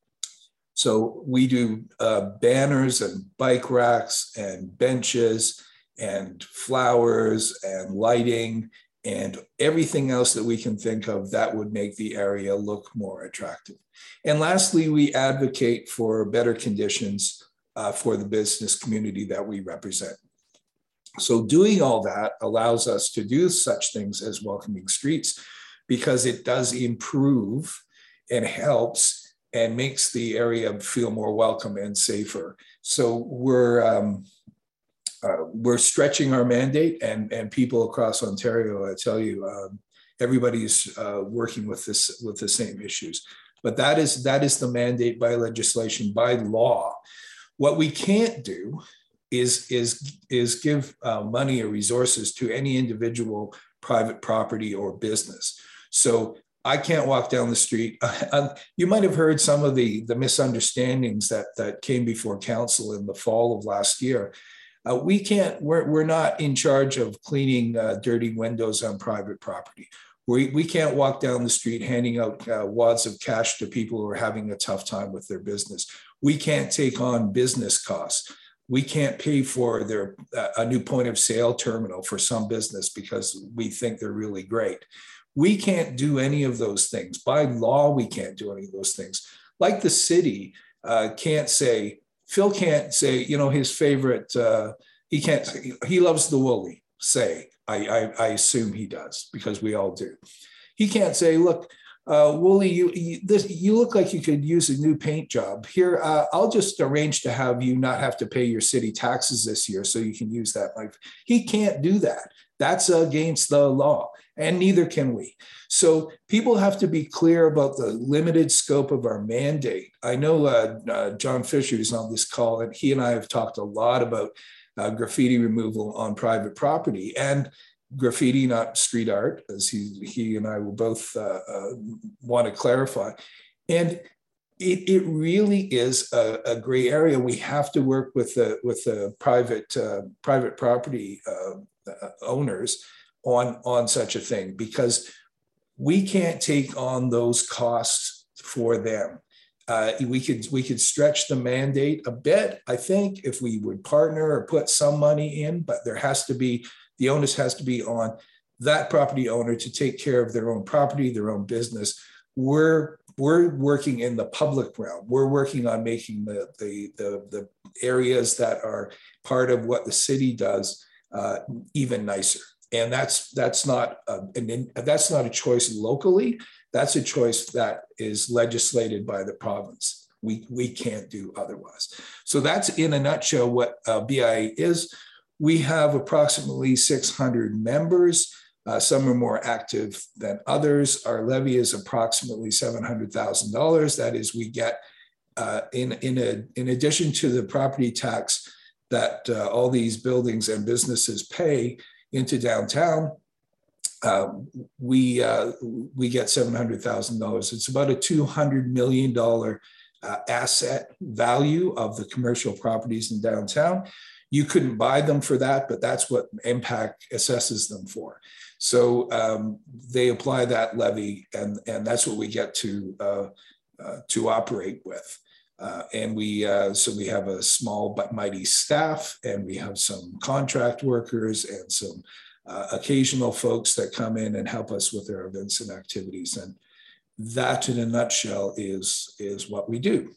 So we do uh, banners and bike racks and benches and flowers and lighting and everything else that we can think of that would make the area look more attractive. And lastly, we advocate for better conditions uh, for the business community that we represent. So doing all that allows us to do such things as Welcoming Streets, because it does improve and helps and makes the area feel more welcome and safer. So we're, um, uh, we're stretching our mandate, and, and people across Ontario, I tell you, um, everybody's uh, working with this with the same issues. But that is that is the mandate by legislation, by law. What we can't do is is is give uh, money or resources to any individual private property or business. So I can't walk down the street. Uh, you might have heard some of the the misunderstandings that that came before council in the fall of last year. Uh, we can't. We're we're not in charge of cleaning uh, dirty windows on private property. We, we can't walk down the street handing out uh, wads of cash to people who are having a tough time with their business. We can't take on business costs. We can't pay for their uh, a new point of sale terminal for some business because we think they're really great. We can't do any of those things. By law, we can't do any of those things. Like the city, uh, can't say, Phil can't say, you know, his favorite, uh, he can't, he loves the Woolly, say, I, I, I assume he does, because we all do. He can't say, look, uh, Woolly, you, you, this, you look like you could use a new paint job. Here, uh, I'll just arrange to have you not have to pay your city taxes this year so you can use that. Like, he can't do that. That's against the law, and neither can we. So people have to be clear about the limited scope of our mandate. I know uh, uh, John Fisher is on this call, and he and I have talked a lot about uh, graffiti removal on private property, and graffiti, not street art, as he, he and I will both uh, uh, want to clarify. And it, it really is a, a gray area. We have to work with the, with the private, uh, private property uh, owners on, on such a thing, because we can't take on those costs for them. Uh, we could we could stretch the mandate a bit, I think, if we would partner or put some money in, but there has to be, the onus has to be on that property owner to take care of their own property, their own business. We're we're working in the public realm. We're working on making the the the, the areas that are part of what the city does uh, even nicer. And that's that's not a, an, that's not a choice locally. That's a choice that is legislated by the province. We, we can't do otherwise. So that's in a nutshell what uh, B I A is. We have approximately six hundred members. Uh, some are more active than others. Our levy is approximately seven hundred thousand dollars. That is, we get, uh, in, in, a, in addition to the property tax that uh, all these buildings and businesses pay into downtown, uh, we uh, we get seven hundred thousand dollars. It's about a two hundred million dollars uh, asset value of the commercial properties in downtown. You couldn't buy them for that, but that's what Impact assesses them for. So um, they apply that levy, and, and that's what we get to, uh, uh, to operate with. Uh, and we, uh, so we have a small but mighty staff, and we have some contract workers and some uh, occasional folks that come in and help us with their events and activities. And that in a nutshell is, is what we do.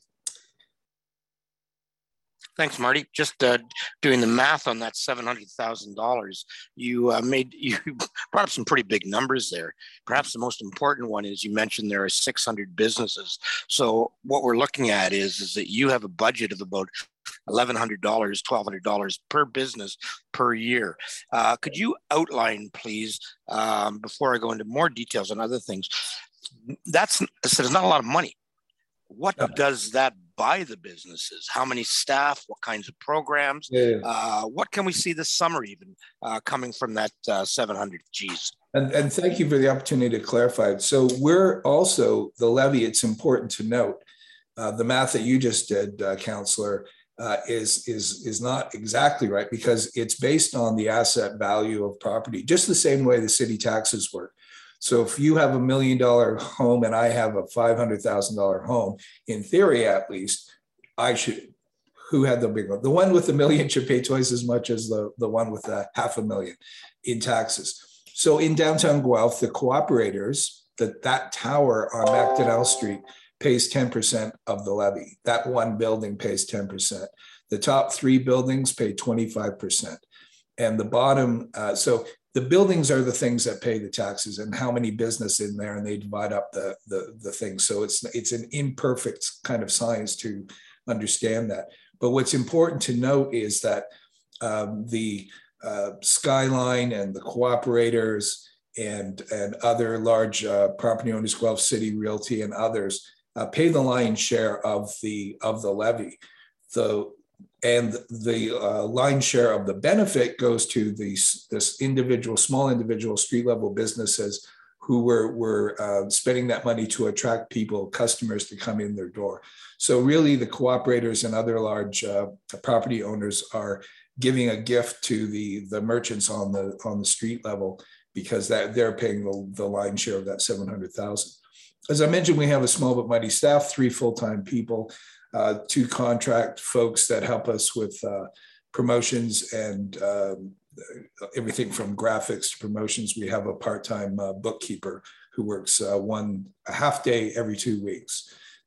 Thanks, Marty. Just uh, doing the math on that seven hundred thousand dollars, you uh, made, you brought up some pretty big numbers there. Perhaps the most important one is you mentioned there are six hundred businesses. So what we're looking at is, is that you have a budget of about eleven hundred dollars, twelve hundred dollars per business per year. Uh, could you outline, please, um, before I go into more details on other things, that's, so there's not a lot of money. What yeah. does that buy the businesses? How many staff? What kinds of programs? Yeah. Uh, what can we see this summer even uh, coming from that uh, seven hundred G's? And, and thank you for the opportunity to clarify. So we're also, the levy, it's important to note, uh, the math that you just did, uh, Councillor, uh, is, is, is not exactly right, because it's based on the asset value of property, just the same way the city taxes work. So if you have a million dollar home and I have a five hundred thousand dollar home, in theory, at least, I should, who had the big one? The one with the million should pay twice as much as the, the one with the half a million in taxes. So in downtown Guelph, the cooperators, that, that tower on Macdonell Street pays ten percent of the levy. That one building pays ten percent. The top three buildings pay twenty-five percent. And the bottom, uh, so the buildings are the things that pay the taxes, and how many business in there, and they divide up the, the, the things. So it's, it's an imperfect kind of science to understand that. But what's important to note is that um, the uh, Skyline and the cooperators and, and other large uh, property owners, Guelph City Realty and others, uh, pay the lion's share of the, of the levy. The, And the uh, lion's share of the benefit goes to these this individual, small individual street level businesses who were, were uh, spending that money to attract people, customers to come in their door. So really the cooperators and other large uh, property owners are giving a gift to the, the merchants on the, on the street level, because that they're paying the, the lion's share of that seven hundred thousand. As I mentioned, we have a small but mighty staff, three full-time people, Uh, two contract folks that help us with uh, promotions and um, everything from graphics to promotions. We have a part-time uh, bookkeeper who works uh, one a half day every two weeks.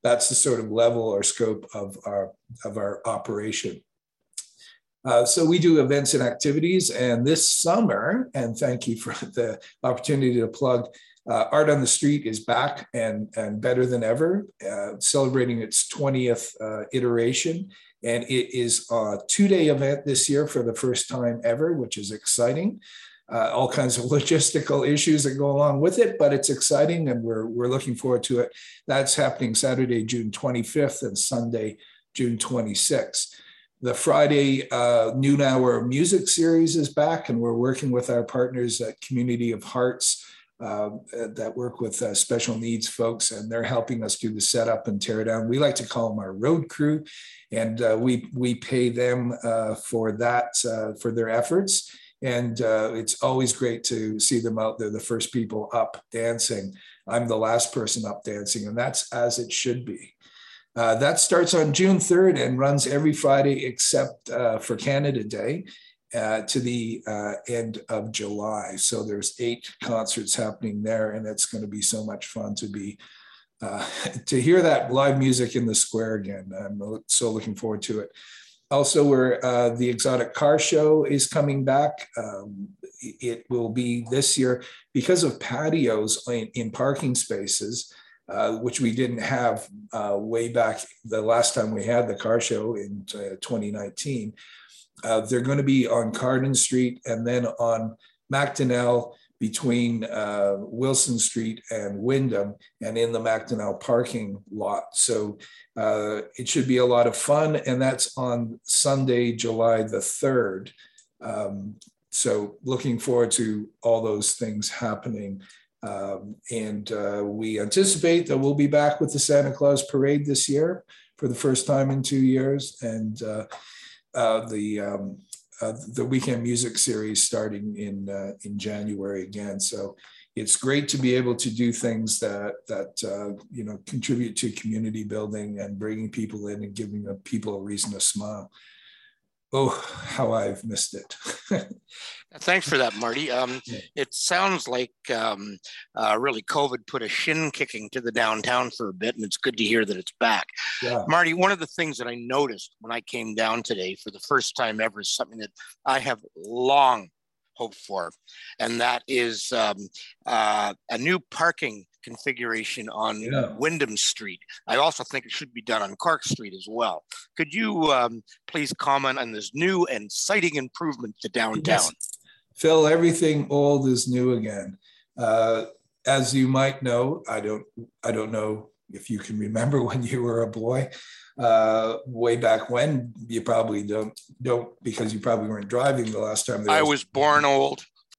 that's the sort of level or scope of our, of our operation. Uh, so we do events and activities, and this summer, and thank you for the opportunity to plug, uh, Art on the Street is back and, and better than ever, uh, celebrating its twentieth uh, iteration. And it is a two-day event this year for the first time ever, which is exciting. Uh, all kinds of logistical issues that go along with it, but it's exciting, and we're, we're looking forward to it. That's happening Saturday, June twenty-fifth, and Sunday, June twenty-sixth. The Friday uh, noon hour music series is back, and we're working with our partners at Community of Hearts uh, that work with uh, special needs folks, and they're helping us do the setup and tear down. We like to call them our road crew, and uh, we we pay them uh, for that, uh, for their efforts. And uh, it's always great to see them out there, the first people up dancing. I'm the last person up dancing, and that's as it should be. Uh, that starts on June third and runs every Friday except uh, for Canada Day uh, to the uh, end of July. So there's eight concerts happening there, and it's going to be so much fun to be uh, to hear that live music in the square again. I'm so looking forward to it. Also, we're, uh, the Exotic Car Show is coming back. Um, it will be this year because of patios in, in parking spaces. Uh, which we didn't have uh, way back the last time we had the car show in uh, twenty nineteen. Uh, they're going to be on Carden Street and then on Macdonell between uh, Wilson Street and Wyndham, and in the Macdonell parking lot. So uh, it should be a lot of fun, and that's on Sunday, July the third. Um, so looking forward to all those things happening. Um, and uh, we anticipate that we'll be back with the Santa Claus Parade this year for the first time in two years, and uh, uh, the um, uh, the weekend music series starting in uh, in January again. So it's great to be able to do things that that uh, you know contribute to community building and bringing people in and giving people a reason to smile. Oh, how I've missed it. Thanks for that, Marty. Um, it sounds like um, uh, really COVID put a shin kicking to the downtown for a bit, and it's good to hear that it's back. Yeah. Marty, one of the things that I noticed when I came down today for the first time ever is something that I have long hoped for, and that is um, uh, a new parking configuration on yeah. Wyndham Street. I also think it should be done on Cork Street as well. Could you um, please comment on this new and exciting improvement to downtown? Yes. Phil, everything old is new again. Uh, as you might know, I don't, I don't know if you can remember when you were a boy, uh, way back when. You probably don't, don't because you probably weren't driving the last time. I was, was born old.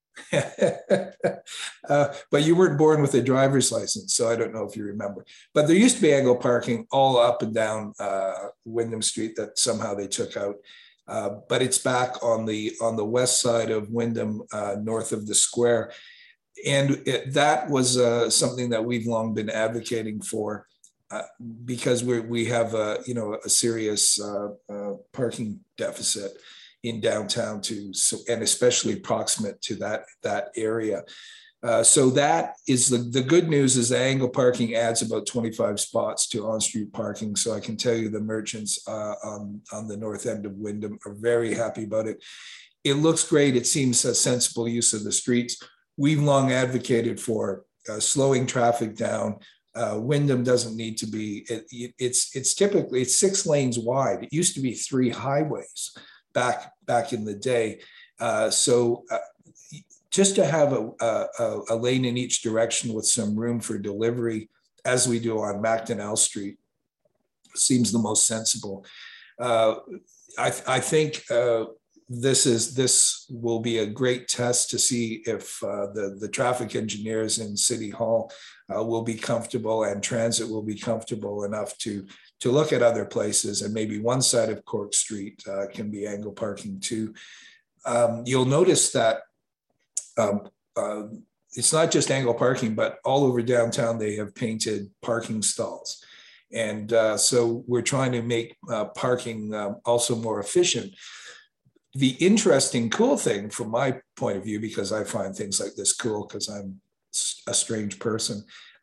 uh, but you weren't born with a driver's license, so I don't know if you remember. But there used to be angle parking all up and down uh, Wyndham Street that somehow they took out. Uh, but it's back on the on the west side of Wyndham, uh, north of the square, and it, that was uh, something that we've long been advocating for, uh, because we we have a you know a serious uh, uh, parking deficit in downtown too, so, and especially proximate to that that area. Uh, so that is the, the good news is the angle parking adds about twenty-five spots to on-street parking. So I can tell you the merchants uh, on, on the north end of Wyndham are very happy about it. It looks great. It seems a sensible use of the streets. We've long advocated for uh, slowing traffic down. Uh, Wyndham doesn't need to be, it, it, it's, it's typically, it's six lanes wide. It used to be three highways back back in the day. Uh, so uh, just to have a, a, a lane in each direction with some room for delivery, as we do on Macdonell Street, seems the most sensible. Uh, I, I think uh, this is this will be a great test to see if uh, the, the traffic engineers in City Hall uh, will be comfortable, and transit will be comfortable enough to to look at other places, and maybe one side of Cork Street uh, can be angle parking too. Um, you'll notice that um, uh, it's not just angle parking, but all over downtown they have painted parking stalls. And uh, so we're trying to make uh, parking um, also more efficient. The interesting, cool thing from my point of view, because I find things like this cool because I'm a strange person,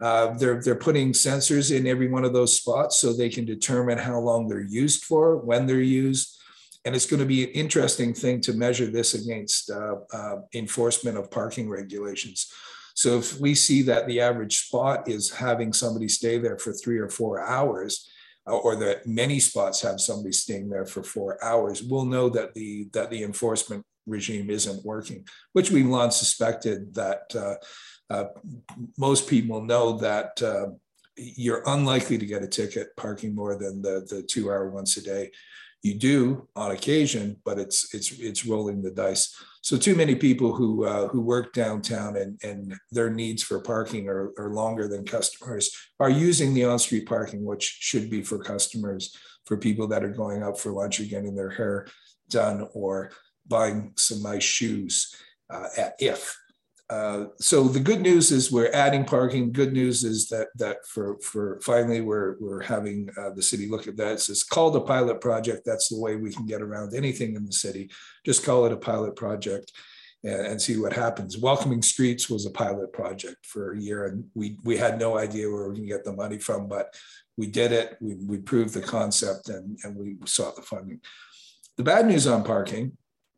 Uh, they're, they're putting sensors in every one of those spots so they can determine how long they're used for, when they're used. And it's going to be an interesting thing to measure this against uh, uh, enforcement of parking regulations. So if we see that the average spot is having somebody stay there for three or four hours, or that many spots have somebody staying there for four hours, we'll know that the that the enforcement regime isn't working, which we've long suspected that uh, uh, most people know that uh, you're unlikely to get a ticket parking more than the, the two hour once a day. You do on occasion, but it's it's it's rolling the dice. So too many people who uh, who work downtown and, and their needs for parking are, are longer than customers are using the on-street parking, which should be for customers, for people that are going out for lunch or getting their hair done or buying some nice shoes uh, at IF. Uh, so the good news is we're adding parking. Good news is that that for for finally we're we're having uh, the city look at that. It's called a pilot project. That's the way we can get around anything in the city. Just call it a pilot project and, and see what happens. Welcoming Streets was a pilot project for a year, and we we had no idea where we can get the money from, but we did it. We we proved the concept and and we sought the funding. The bad news on parking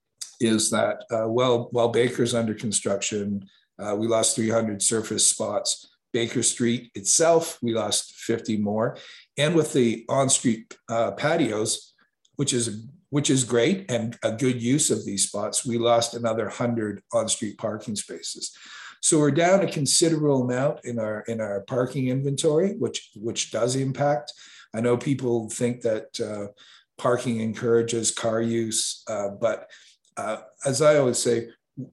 is that uh, while, while Baker's under construction, uh, we lost three hundred surface spots. Baker Street itself, we lost fifty more. And with the on-street uh, patios, which is, which is great and a good use of these spots, we lost another one hundred on-street parking spaces. So we're down a considerable amount in our, in our parking inventory, which, which does impact. I know people think that uh, parking encourages car use, uh, but Uh, as I always say,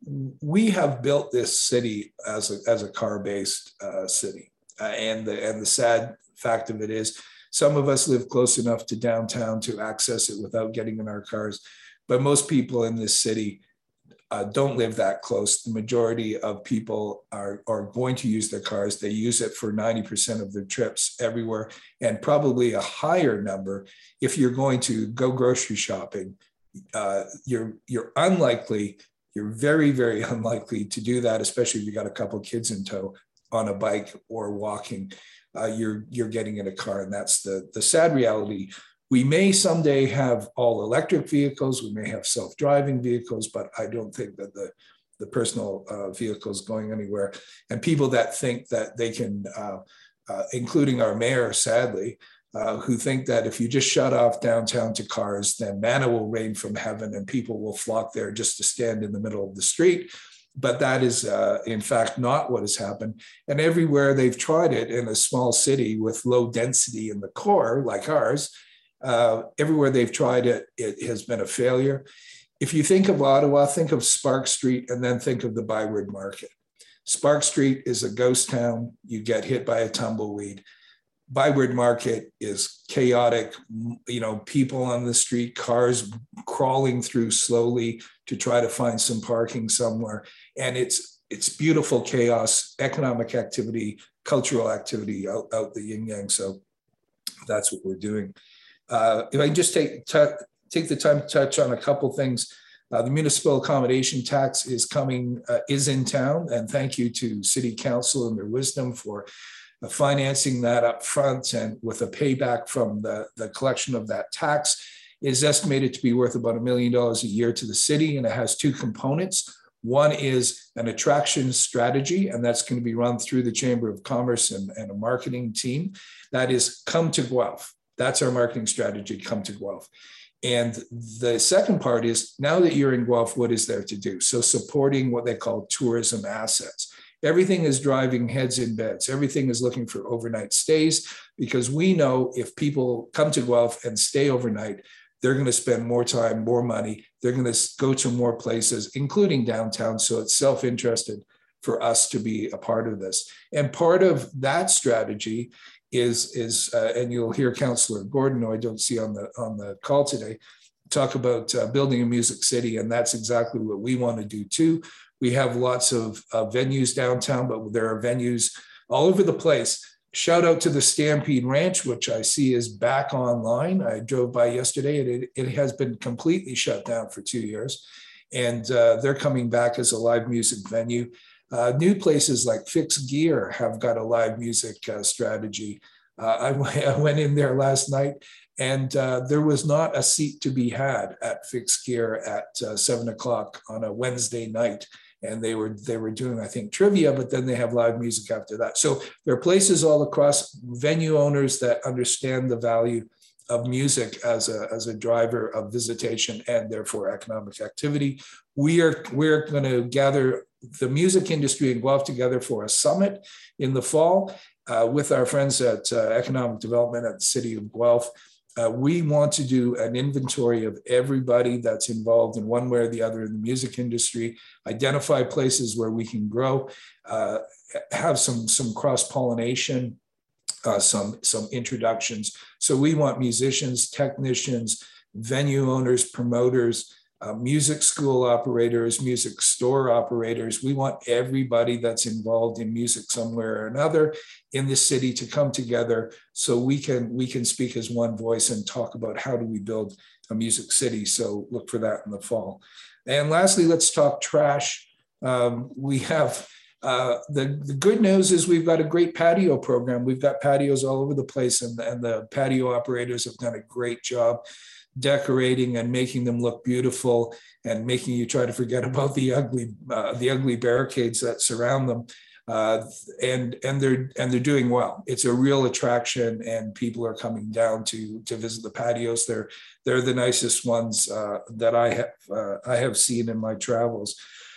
we have built this city as a, as a car-based uh, city. Uh, and, the, and the sad fact of it is, some of us live close enough to downtown to access it without getting in our cars. But most people in this city uh, don't live that close. The majority of people are, are going to use their cars. They use it for ninety percent of their trips everywhere, and probably a higher number if you're going to go grocery shopping. Uh, you're you're unlikely, you're very, very unlikely to do that, especially if you got a couple of kids in tow on a bike or walking. Uh, you're you're getting in a car, and that's the the sad reality. We may someday have all electric vehicles, we may have self-driving vehicles, but I don't think that the the personal uh, vehicles going anywhere. And people that think that they can, uh, uh, including our mayor, sadly, Uh, who think that if you just shut off downtown to cars, then manna will rain from heaven and people will flock there just to stand in the middle of the street. But that is, uh, in fact, not what has happened. And everywhere they've tried it in a small city with low density in the core, like ours, uh, everywhere they've tried it, it has been a failure. If you think of Ottawa, think of Spark Street and then think of the Byward Market. Spark Street is a ghost town. You get hit by a tumbleweed. Byward Market is chaotic, you know, people on the street, cars crawling through slowly to try to find some parking somewhere. And it's it's beautiful chaos, economic activity, cultural activity out, out the yin yang. So that's what we're doing. Uh, if I can just take, take the time to touch on a couple things. Uh, the municipal accommodation tax is coming, uh, is in town. And thank you to City Council and their wisdom for financing that up front, and with a payback from the, the collection of that tax. Is estimated to be worth about a million dollars a year to the city, and it has two components. One is an attraction strategy, and that's going to be run through the Chamber of Commerce and, and a marketing team. That is Come to Guelph. That's our marketing strategy, Come to Guelph. And the second part is, now that you're in Guelph, what is there to do? So supporting what they call tourism assets. Everything is driving heads in beds. Everything is looking for overnight stays, because we know if people come to Guelph and stay overnight, they're going to spend more time, more money. They're going to go to more places, including downtown. So it's self-interested for us to be a part of this. And part of that strategy is, is uh, and you'll hear Councillor Gordon, who I don't see on the, on the call today, talk about uh, building a music city. And that's exactly what we want to do too. We have lots of uh, venues downtown, but there are venues all over the place. Shout out to the Stampede Ranch, which I see is back online. I drove by yesterday, and it, it has been completely shut down for two years. And uh, they're coming back as a live music venue. Uh, new places like Fixed Gear have got a live music uh, strategy. Uh, I, I went in there last night, and uh, there was not a seat to be had at Fixed Gear at uh, seven o'clock on a Wednesday night. And they were they were doing, I think, trivia, but then they have live music after that. So there are places all across, venue owners that understand the value of music as a, as a driver of visitation and therefore economic activity. We are we're going to gather the music industry in Guelph together for a summit in the fall uh, with our friends at uh, Economic Development at the City of Guelph. Uh, we want to do an inventory of everybody that's involved in one way or the other in the music industry, identify places where we can grow, uh, have some, some cross-pollination, uh, some, some introductions. So we want musicians, technicians, venue owners, promoters, uh, music school operators, music store operators. We want everybody that's involved in music somewhere or another in the city to come together so we can we can speak as one voice and talk about how do we build a music city. So look for that in the fall. And lastly, let's talk trash. Um, we have uh, the, the good news is we've got a great patio program. We've got patios all over the place, and, and the patio operators have done a great job decorating and making them look beautiful and making you try to forget about the ugly uh, the ugly barricades that surround them. Uh, and and they're and they're doing well. It's a real attraction, and people are coming down to to visit the patios. They're they're the nicest ones uh, that I have uh, I have seen in my travels.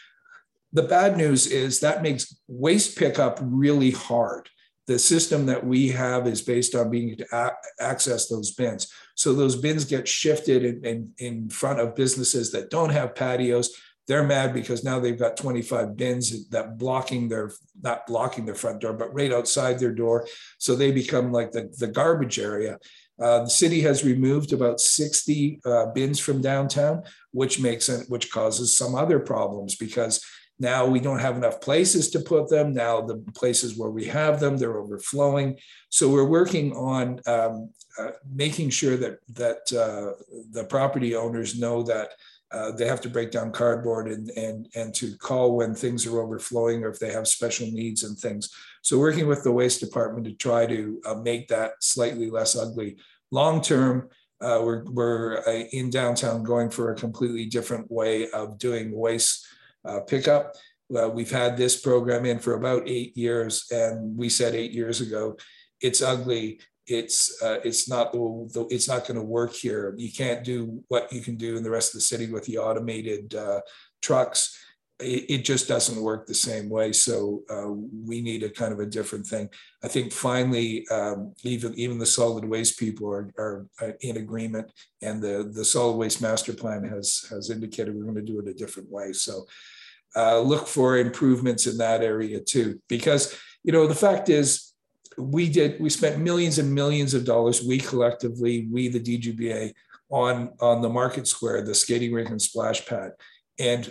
The bad news is that makes waste pickup really hard. The system that we have is based on being able to access those bins. So those bins get shifted in, in, in front of businesses that don't have patios. They're mad because now they've got twenty-five bins that blocking their, not blocking their front door, but right outside their door. So they become like the, the garbage area. Uh, the city has removed about sixty uh, bins from downtown, which makes it, which causes some other problems because now we don't have enough places to put them. Now the places where we have them, they're overflowing. So we're working on um, uh, making sure that, that uh, the property owners know that uh, they have to break down cardboard and, and, and to call when things are overflowing or if they have special needs and things. So working with the waste department to try to uh, make that slightly less ugly. Long term, uh, we're, we're uh, in downtown going for a completely different way of doing waste Uh, pickup. Uh, we've had this program in for about eight years, and we said eight years ago, it's ugly. It's uh, it's not the, the it's not going to work here. You can't do what you can do in the rest of the city with the automated uh, trucks. It, it just doesn't work the same way. So uh, we need a kind of a different thing. I think finally, um, even even the solid waste people are, are in agreement, and the the solid waste master plan has has indicated we're going to do it a different way. So. Uh, look for improvements in that area too, because you know the fact is we did we spent millions and millions of dollars, we collectively, we the D G B A, on on the Market Square, the skating rink and splash pad, and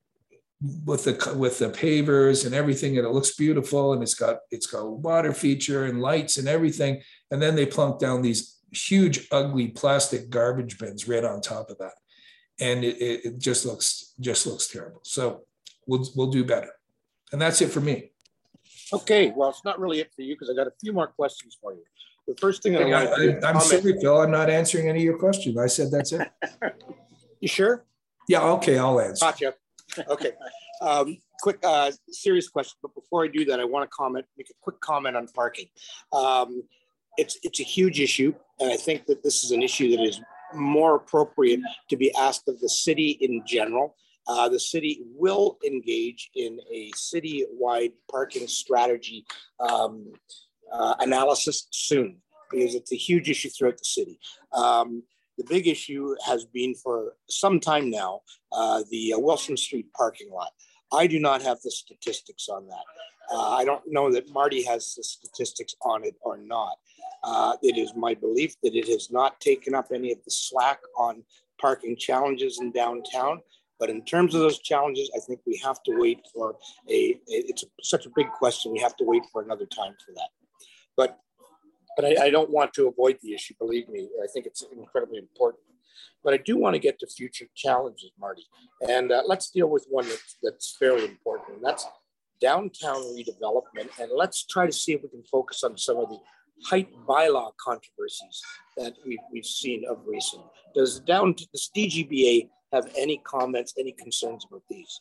with the with the pavers and everything, and it looks beautiful, and it's got it's got a water feature and lights and everything, and then they plunk down these huge ugly plastic garbage bins right on top of that, and it, it just looks just looks terrible. So. We'll, we'll do better. And that's it for me. Okay, well, it's not really it for you because I got a few more questions for you. The first thing I, I want to do, I'm sorry, Phil, I'm not answering any of your questions. I said that's it. You sure? Yeah, okay, I'll answer. Gotcha. Okay. Um, quick, uh, serious question. But before I do that, I want to comment, make a quick comment on parking. Um, it's, it's a huge issue. And I think that this is an issue that is more appropriate to be asked of the city in general. Uh, the city will engage in a city-wide parking strategy um, uh, analysis soon, because it's a huge issue throughout the city. Um, the big issue has been for some time now, uh, the uh, Wilson Street parking lot. I do not have the statistics on that. Uh, I don't know that Marty has the statistics on it or not. Uh, it is my belief that it has not taken up any of the slack on parking challenges in downtown. But in terms of those challenges, I think we have to wait for a, it's a, such a big question, we have to wait for another time for that. But but I, I don't want to avoid the issue, believe me, I think it's incredibly important. But I do want to get to future challenges, Marty. And uh, let's deal with one that's, that's fairly important, and that's downtown redevelopment, and let's try to see if we can focus on some of the height bylaw controversies that we've, we've seen of recent. Does down does D G B A have any comments, any concerns about these?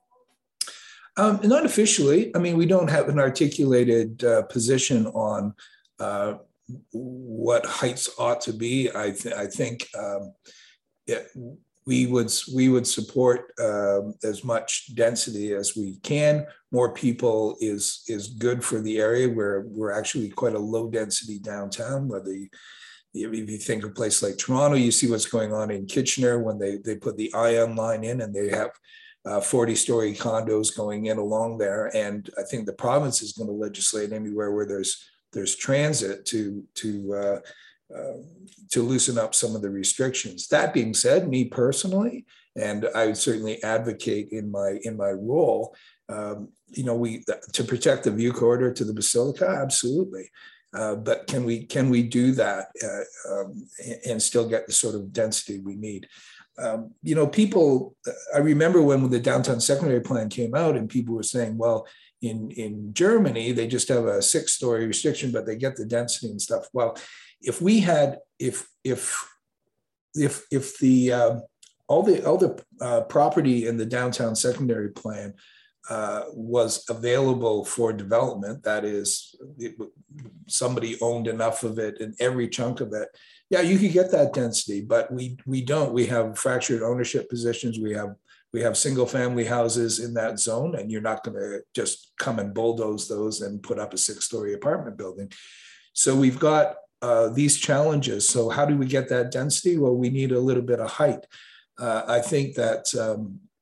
Um, not officially. I mean, we don't have an articulated uh, position on uh, what heights ought to be. I, th I think um, it, we would we would support uh, as much density as we can. More people is is good for the area where we're actually quite a low density downtown. Whether you, if you think of a place like Toronto, you see what's going on in Kitchener when they they put the Ion line in and they have uh, forty story condos going in along there. And I think the province is going to legislate anywhere where there's there's transit to to uh, uh, to loosen up some of the restrictions. That being said, me personally, and I would certainly advocate in my in my role, um, you know, we to protect the view corridor to the Basilica, absolutely. Uh, but can we can we do that uh, um, and still get the sort of density we need? Um, you know, people. I remember when the downtown secondary plan came out, and people were saying, "Well, in in Germany, they just have a six-story restriction, but they get the density and stuff." Well, if we had, if if if if the uh, all the all the uh, property in the downtown secondary plan uh, was available for development, that is, it, somebody owned enough of it and every chunk of it, yeah, you could get that density. But we we don't. We have fractured ownership positions. We have we have single family houses in that zone, and you're not going to just come and bulldoze those and put up a six-story apartment building. So we've got Uh, these challenges. So how do we get that density? Well, we need a little bit of height. Uh, I think that um,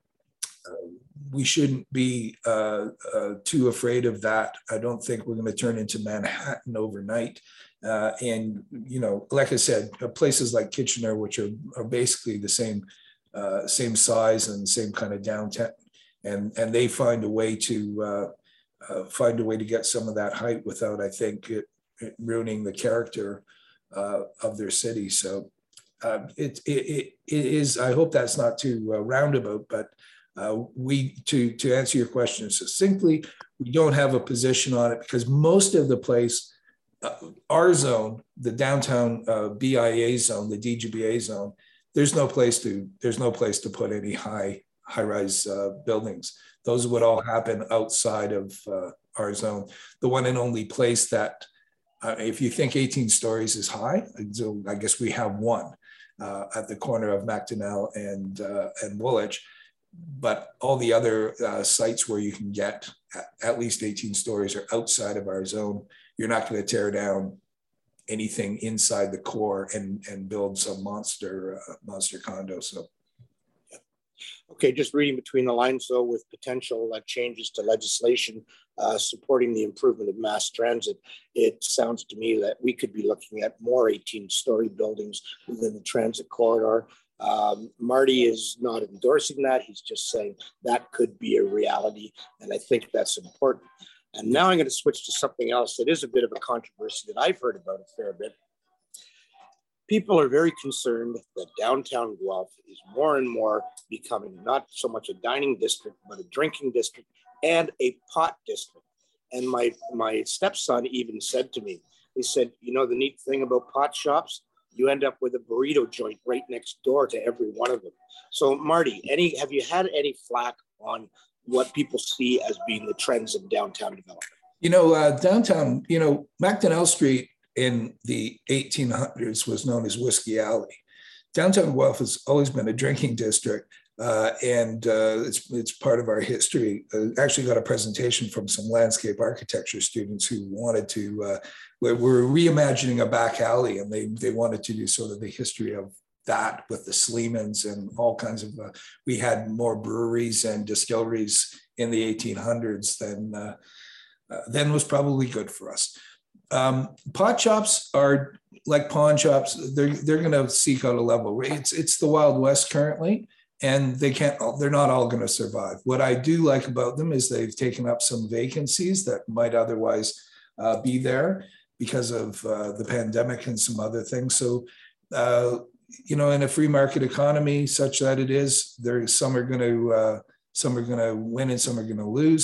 uh, we shouldn't be uh, uh, too afraid of that. I don't think we're going to turn into Manhattan overnight. Uh, and, you know, like I said, places like Kitchener, which are, are basically the same, uh, same size and same kind of downtown, and, and they find a way to uh, uh, find a way to get some of that height without, I think, it, ruining the character uh, of their city. So uh, it, it, it is, I hope that's not too uh, roundabout, but uh, we, to, to answer your question succinctly, we don't have a position on it because most of the place, uh, our zone, the downtown uh, B I A zone, the D G B A zone, there's no place to, there's no place to put any high, high-rise uh, buildings. Those would all happen outside of uh, our zone. The one and only place that Uh, if you think eighteen stories is high, so I guess we have one uh, at the corner of Macdonell and uh, and Woolwich, but all the other uh, sites where you can get at least eighteen stories are outside of our zone. You're not going to tear down anything inside the core and and build some monster uh, monster condo. So. Okay, just reading between the lines, though, with potential uh, changes to legislation uh, supporting the improvement of mass transit, it sounds to me that we could be looking at more eighteen-story buildings within the transit corridor. Um, Marty is not endorsing that. He's just saying that could be a reality, and I think that's important. And now I'm going to switch to something else that is a bit of a controversy that I've heard about a fair bit. People are very concerned that downtown Guelph is more and more becoming not so much a dining district, but a drinking district and a pot district. And my, my stepson even said to me, he said, you know, the neat thing about pot shops, you end up with a burrito joint right next door to every one of them. So Marty, any have you had any flack on what people see as being the trends in downtown development? You know, uh, downtown, you know, Macdonell Street in the eighteen hundreds was known as Whiskey Alley. Downtown Guelph has always been a drinking district, uh, and uh, it's, it's part of our history. Uh, actually got a presentation from some landscape architecture students who wanted to, uh, were reimagining a back alley, and they, they wanted to do sort of the history of that with the Sleemans and all kinds of, uh, we had more breweries and distilleries in the eighteen hundreds than, uh, uh, than was probably good for us. Um, pot shops are like pawn shops. They're they're going to seek out a level. It's it's the Wild West currently, and they can't. They're not all going to survive. What I do like about them is they've taken up some vacancies that might otherwise uh, be there because of uh, the pandemic and some other things. So, uh, you know, in a free market economy such that it is, there some are going to uh, some are going to win and some are going to lose.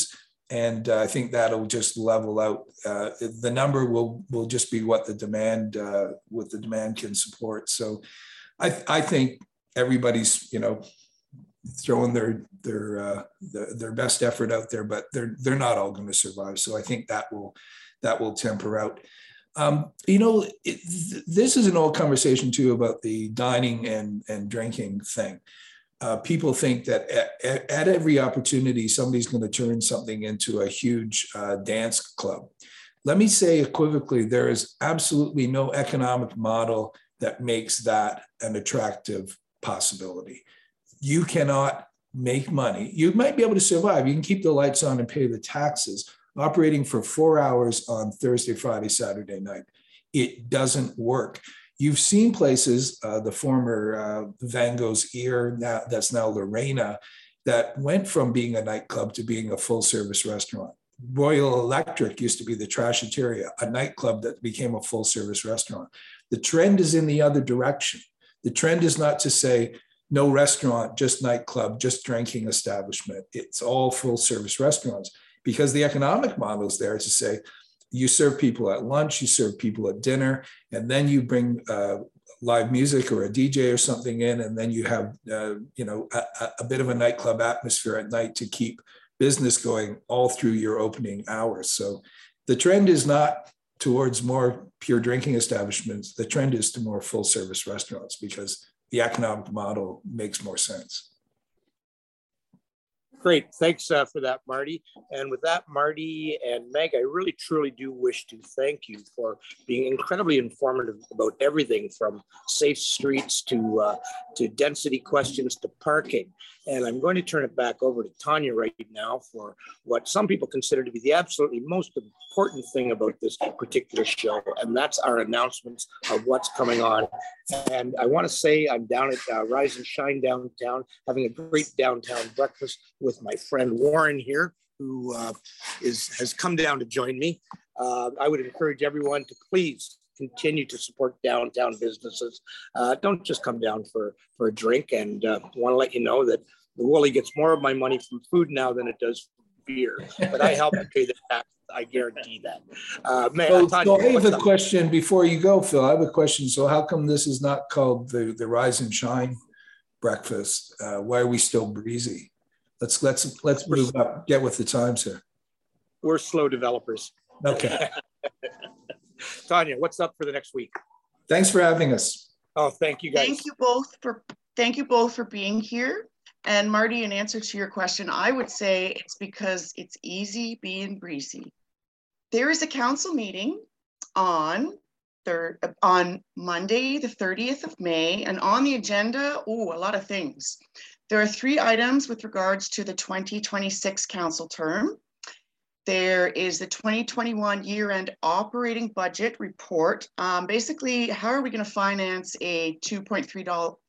And uh, I think that'll just level out. Uh, the number will will just be what the demand uh, what the demand can support. So I I think everybody's, you know, throwing their their uh, the, their best effort out there, but they're they're not all going to survive. So I think that will that will temper out. Um, you know, it, this is an old conversation too about the dining and and drinking thing. Uh, people think that at, at every opportunity, somebody's going to turn something into a huge uh, dance club. Let me say equivocally, there is absolutely no economic model that makes that an attractive possibility. You cannot make money. You might be able to survive. You can keep the lights on and pay the taxes, operating for four hours on Thursday, Friday, Saturday night. It doesn't work. You've seen places, uh, the former uh, Van Gogh's Ear, now, that's now Lorena, that went from being a nightclub to being a full service restaurant. Royal Electric used to be the Trashateria, a nightclub that became a full service restaurant. The trend is in the other direction. The trend is not to say, no restaurant, just nightclub, just drinking establishment. It's all full service restaurants, because the economic model is there to say, you serve people at lunch, you serve people at dinner, and then you bring uh, live music or a D J or something in, and then you have uh, you know a, a bit of a nightclub atmosphere at night to keep business going all through your opening hours. So the trend is not towards more pure drinking establishments. The trend is to more full service restaurants, because the economic model makes more sense. Great, thanks uh, for that, Marty. And with that, Marty and Meg, I really truly do wish to thank you for being incredibly informative about everything from safe streets to uh, to density questions to parking. And I'm going to turn it back over to Tanya right now for what some people consider to be the absolutely most important thing about this particular show, and that's our announcements of what's coming on. And I want to say I'm down at uh, Rise and Shine downtown, having a great downtown breakfast with my friend Warren here, who uh, is has come down to join me. Uh, I would encourage everyone to please continue to support downtown businesses. Uh, don't just come down for, for a drink. And uh, want to let you know that the Woolly gets more of my money from food now than it does from beer. But I help to pay the tax. I guarantee that. Uh, man, so, Tanya, so I have a up? question before you go, Phil. I have a question. So how come this is not called the, the Rise and Shine breakfast? Uh, why are we still breezy? Let's let's let's move up. Get with the times here. We're slow developers. Okay. Tanya, what's up for the next week? Thanks for having us. Oh, thank you guys. Thank you both for thank you both for being here. And Marty, in answer to your question, I would say it's because it's easy being breezy. There is a council meeting on third on Monday, the thirtieth of May, and on the agenda, oh, a lot of things. There are three items with regards to the twenty twenty-six council term. There is the twenty twenty-one year-end operating budget report. Um, basically, how are we going to finance a two point three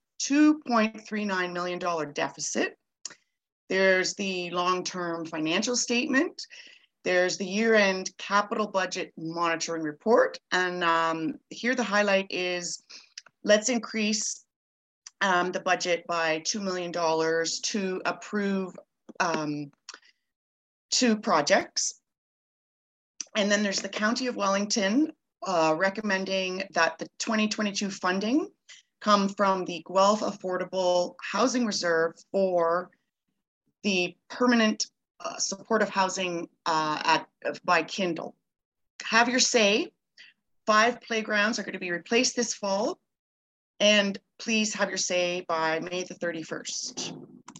nine million dollars deficit? There's the long-term financial statement. There's the year-end capital budget monitoring report. And um, here the highlight is, let's increase um, the budget by two million dollars to approve um, two projects. And then there's the County of Wellington uh, recommending that the twenty twenty-two funding come from the Guelph Affordable Housing Reserve for the permanent uh, supportive housing uh, at by Kindle. Have your say. Five playgrounds are going to be replaced this fall, and please have your say by May the thirty-first.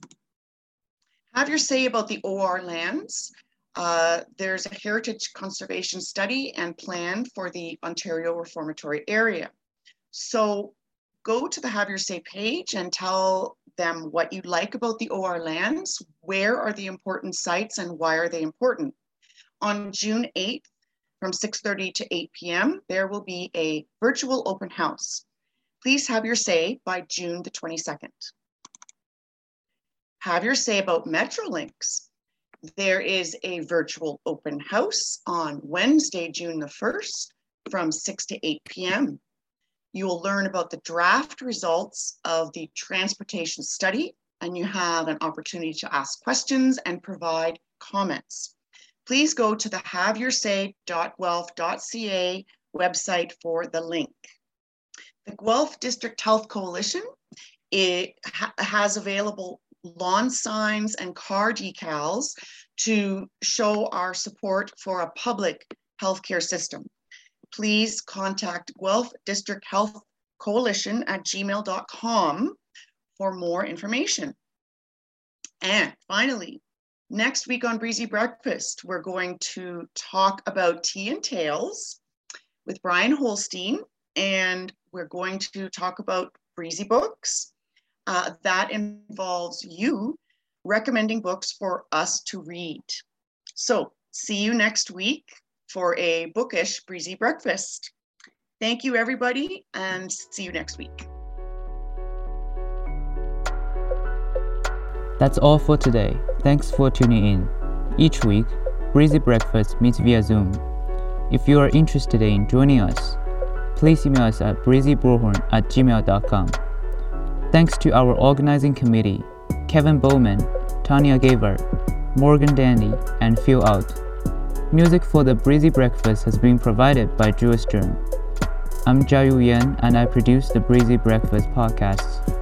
Have your say about the O R lands. Uh, there's a heritage conservation study and plan for the Ontario Reformatory area. So go to the Have Your Say page and tell them what you like about the O R lands, where are the important sites and why are they important. On June eighth, from six thirty to eight p m, there will be a virtual open house. Please have your say by June the twenty-second. Have your say about Metrolinx. There is a virtual open house on Wednesday, June the first, from six to eight p m You will learn about the draft results of the transportation study, and you have an opportunity to ask questions and provide comments. please go to the have your say dot guelph dot c a website for the link. The Guelph District Health Coalition, it ha has available lawn signs and car decals to show our support for a public healthcare system. Please contact Guelph District Health Coalition at gmail dot com for more information. And finally, next week on Breezy Breakfast, we're going to talk about tea and tales with Brian Holstein, and we're going to talk about Breezy Books. Uh, that involves you recommending books for us to read. So see you next week for a bookish Breezy Breakfast. Thank you, everybody, and see you next week. That's all for today. Thanks for tuning in. Each week, Breezy Breakfast meets via Zoom. If you are interested in joining us, please email us at breezybullhorn at gmail dot com. Thanks to our organizing committee, Kevin Bowman, Tanya Gaver, Morgan Dandy, and Phil Out. Music for the Breezy Breakfast has been provided by Jules Stern. I'm Jiayu Yan, and I produce the Breezy Breakfast podcasts.